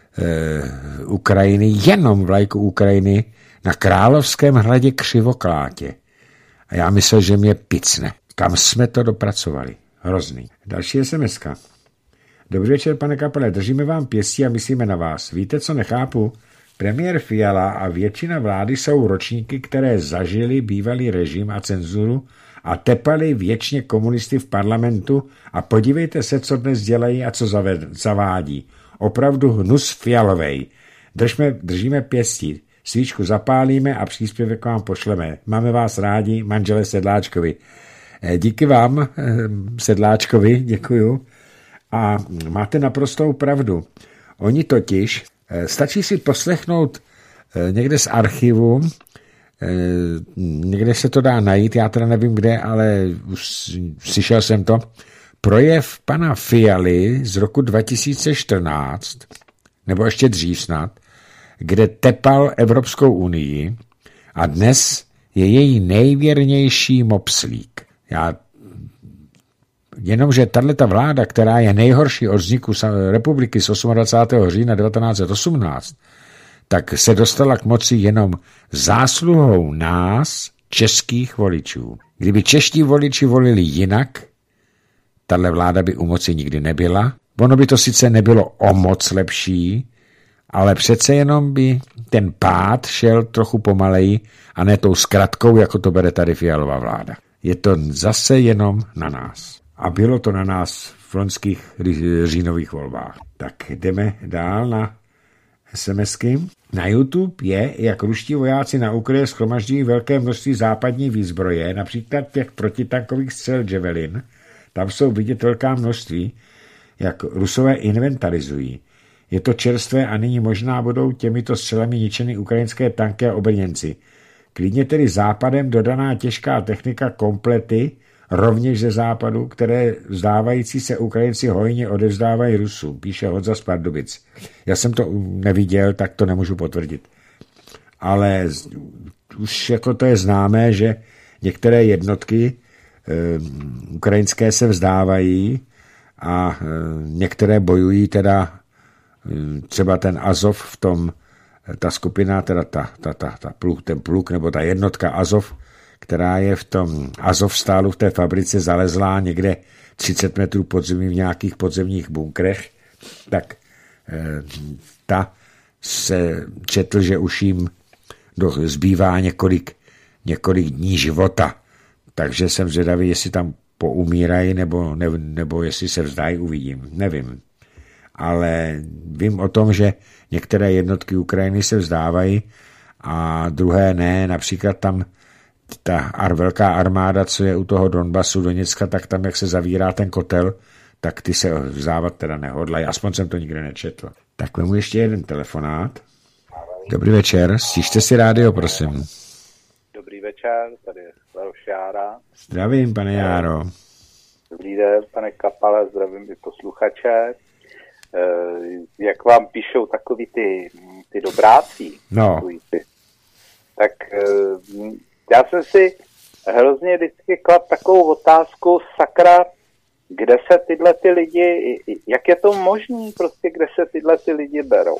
Ukrajiny, jenom vlajku Ukrajiny na Královském hradě Křivoklátě. A já myslel, že mě picne. Kam jsme to dopracovali? Hrozný. Další SMS-ka. Dobrý večer, pane Kapale, držíme vám pěstí a myslíme na vás. Víte, co nechápu? Premiér Fiala a většina vlády jsou ročníky, které zažili bývalý režim a cenzuru a tepali věčně komunisty v parlamentu a podívejte se, co dnes dělají a co zavádí. Opravdu hnus Fialovej. Držíme pěstí. Svíčku zapálíme a příspěvek vám pošleme. Máme vás rádi, manžele Sedláčkovi. Díky vám, Sedláčkovi, děkuju. A máte naprostou pravdu. Oni totiž, stačí si poslechnout někde z archivu, někde se to dá najít, já teda nevím kde, ale už slyšel jsem to, projev pana Fialy z roku 2014, nebo ještě dřív snad, kde tepal Evropskou unii a dnes je její nejvěrnější mopslík. Jenomže tato vláda, která je nejhorší od vzniku republiky z 28. října 1918, tak se dostala k moci jenom zásluhou nás, českých voličů. Kdyby čeští voliči volili jinak, tahle vláda by u moci nikdy nebyla. Ono by to sice nebylo o moc lepší, ale přece jenom by ten pád šel trochu pomaleji a ne tou zkratkou, jako to bere tady Fialová vláda. Je to zase jenom na nás. A bylo to na nás v loňských říjnových volbách. Tak jdeme dál na SMSky. Na YouTube je, jak ruští vojáci na Ukrajině shromažďují velké množství západní výzbroje, například těch protitankových střel Javelin. Tam jsou vidět velká množství, jak Rusové inventarizují. Je to čerstvé a nyní možná budou těmito střelami ničeny ukrajinské tanky a obrněnci. Klidně tedy západem dodaná těžká technika komplety, rovněž ze západu, které vzdávající se Ukrajinci hojně odevzdávají Rusům, píše Hodza z Pardubic. Já jsem to neviděl, tak to nemůžu potvrdit. Ale už jako to je známé, že některé jednotky ukrajinské se vzdávají a některé bojují teda třeba ten Azov v tom, ta skupina, teda ten pluk nebo ta jednotka Azov, která je v tom Azovstálu v té fabrice zalezlá někde 30 metrů podzemí v nějakých podzemních bunkrech, tak ta se četl, že už jim zbývá několik dní života. Takže jsem zvědavý, jestli tam poumírají, nebo jestli se vzdají, uvidím. Nevím. Ale vím o tom, že některé jednotky Ukrajiny se vzdávají a druhé ne. Například tam ta velká armáda, co je u toho Donbasu, Doněcka, tak tam, jak se zavírá ten kotel, tak ty se vzdávat teda nehodlají. Aspoň jsem to nikde nečetl. Tak vemu ještě jeden telefonát. Dobrý večer, stište si rádio, prosím. Dobrý večer, tady je Leoš Jára. Zdravím, pane Járo. Dobrý den, pane Kapale, zdravím i posluchače. Jak vám píšou takový ty dobráci, no. Tak já jsem si hrozně vždycky kladl takovou otázku, sakra, kde se tyhle ty lidi, jak je to možný prostě, kde se tyhle ty lidi berou.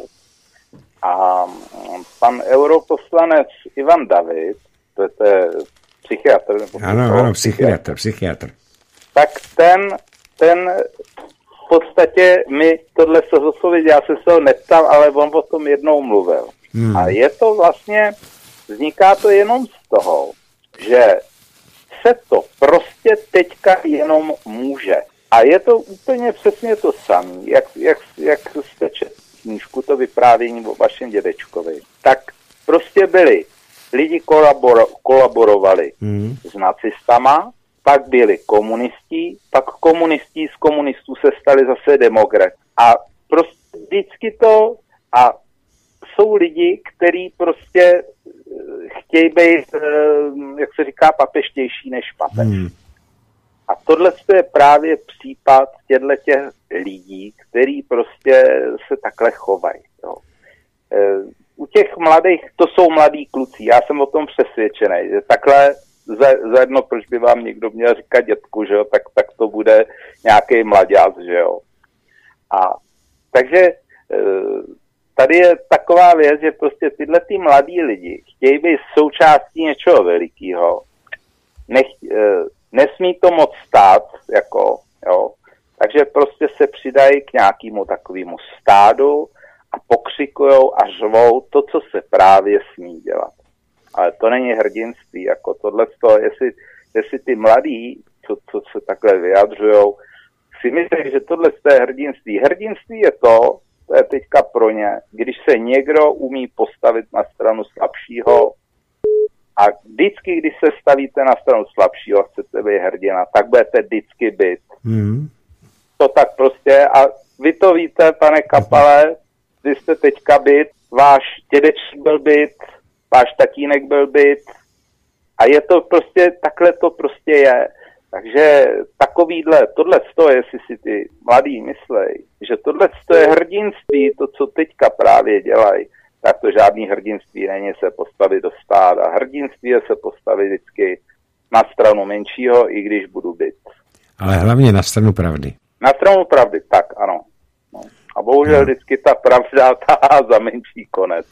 A pan europoslanec Ivan David, to je psychiatr. Ano, psychiatr. Tak ten v podstatě mi tohle se zodpověděl, já se toho neptal, ale on o tom jednou mluvil. A je to vlastně, vzniká to jenom z toho, že se to prostě teďka jenom může. A je to úplně přesně to samé, jak jste četli knížku, to vyprávění o vašem dědečkovi. Tak prostě byli, lidi kolaborovali s nacistama, pak byli komunisti, pak komunisti z komunistů se stali zase demokrati. A prostě vždycky to, a jsou lidi, kteří prostě chtějí být, jak se říká, papeštější než papež. A tohle je právě případ těch lidí, kteří prostě se takhle chovají. Jo. U těch mladých, to jsou mladí kluci, já jsem o tom přesvědčený, že takhle za jedno, proč by vám někdo měl říkat dětku, že jo, tak to bude nějaký mlaďák, že jo. A takže tady je taková věc, že prostě tyhle ty mladí lidi chtějí být součástí něčeho velikého, nesmí to moc stát, jako, jo, takže prostě se přidají k nějakému takovému stádu a pokřikujou a řvou to, co se právě smí dělat. Ale to není hrdinství, jako tohleto, jestli ty mladí, co se takhle vyjadřujou, si myslí, že tohle je hrdinství. Hrdinství je to je teďka pro ně, když se někdo umí postavit na stranu slabšího a vždycky, když se stavíte na stranu slabšího, chcete být hrdina, tak budete vždycky být. To tak prostě, a vy to víte, pane Kapale, vy jste teďka být, váš dědeček byl být, váš tatínek byl byt a je to prostě, takhle to prostě je. Takže tohle jestli si ty mladí myslej, že tohle je hrdinství, to, co teďka právě dělají, tak to žádný hrdinství není se postavit do stáda. Hrdinství je se postavit vždycky na stranu menšího, i když budu byt. Ale hlavně na stranu pravdy. Na stranu pravdy, tak ano. No. A bohužel vždycky ta pravda táhá za menší konec.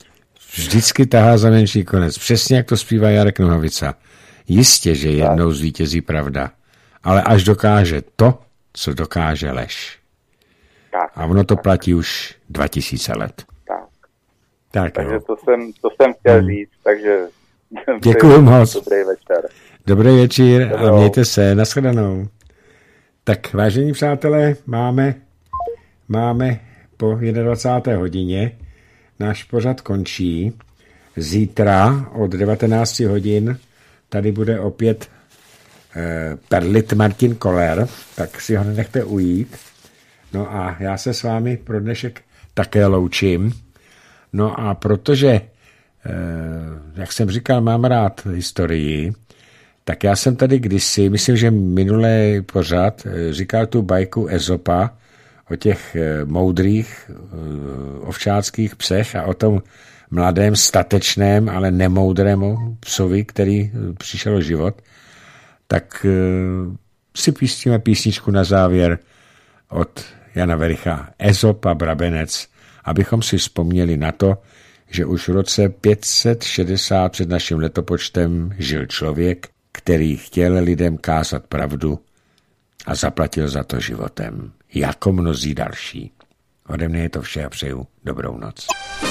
vždycky tahá za menší konec. Přesně jak to zpívá Jarek Nohavica. Jistě, že jednou zvítězí pravda, ale až dokáže to, co dokáže lež. A ono to platí už 2000 let. Tak takže to jsem chtěl říct, takže děkuju moc. Dobrý večer. Dobrý večer a mějte se, nashledanou. Tak, vážení přátelé, máme po 21. hodině, náš pořad končí. Zítra od 19 hodin tady bude opět perlit Martin Koller, tak si ho nenechte ujít. No a já se s vámi pro dnešek také loučím. No a protože, jak jsem říkal, mám rád historii, tak já jsem tady kdysi, myslím, že minulý pořad říkal tu bajku Ezopa o těch moudrých ovčáckých psech a o tom mladém, statečném, ale nemoudrému psovi, který přišel o život, tak si pustíme písničku na závěr od Jana Vericha Ezop a Brabenec, abychom si vzpomněli na to, že už v roce 560 před naším letopočtem žil člověk, který chtěl lidem kázat pravdu a zaplatil za to životem, jako mnozí další. Ode mne je to vše a přeju dobrou noc.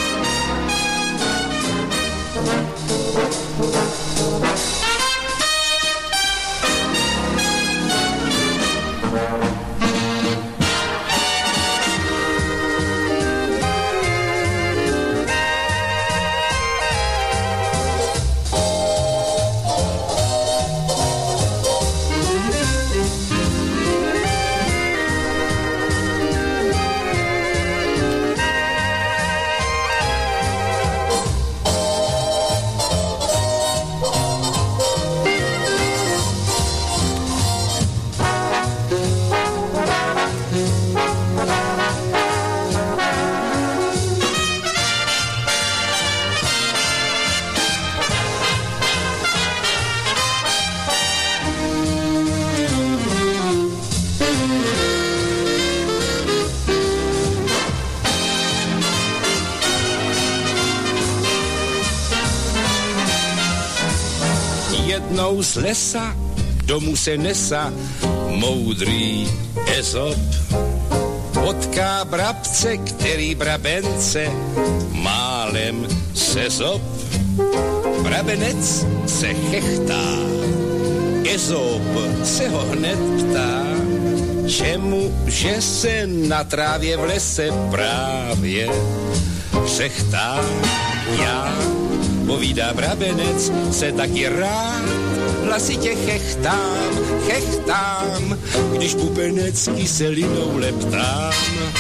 Jednou z lesa domů se nesa moudrý Ezop. Potká brabce, který brabence málem se zob. Brabenec se chechtá, Ezop se ho hned ptá, čemu, že se na trávě v lese právě přechtá. Já, povídá brabenec, se taky rád hlasitě chechtám, když pupenec kyselinou leptám.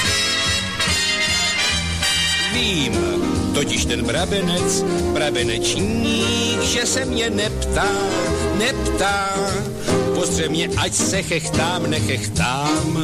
Vím, totiž ten brabenečník, že se mě neptá, postře mě, ať se chechtám, nechechtám.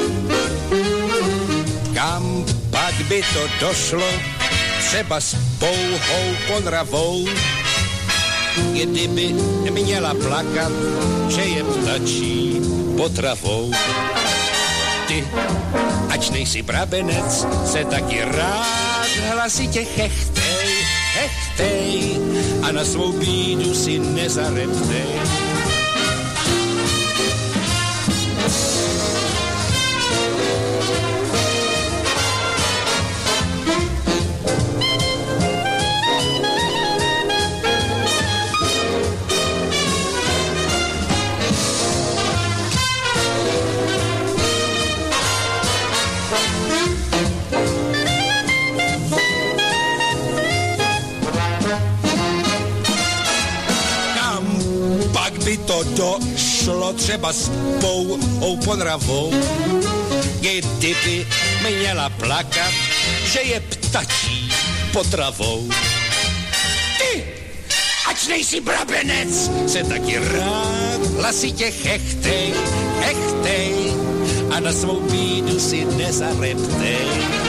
Kam pak by to došlo, třeba s pouhou ponravou, kdyby měla plakat, že je ptačí potravou. Ty, ač nejsi brabenec, se taky rád hlasitě chechtej a na svou bídu si nezareptej. To došlo třeba s pouhou ponravou, kdyby měla plakat, že je ptačí potravou. Ty, ač nejsi brabenec, se taky rád hlasitě chechtej a na svou bídu si nezareptej.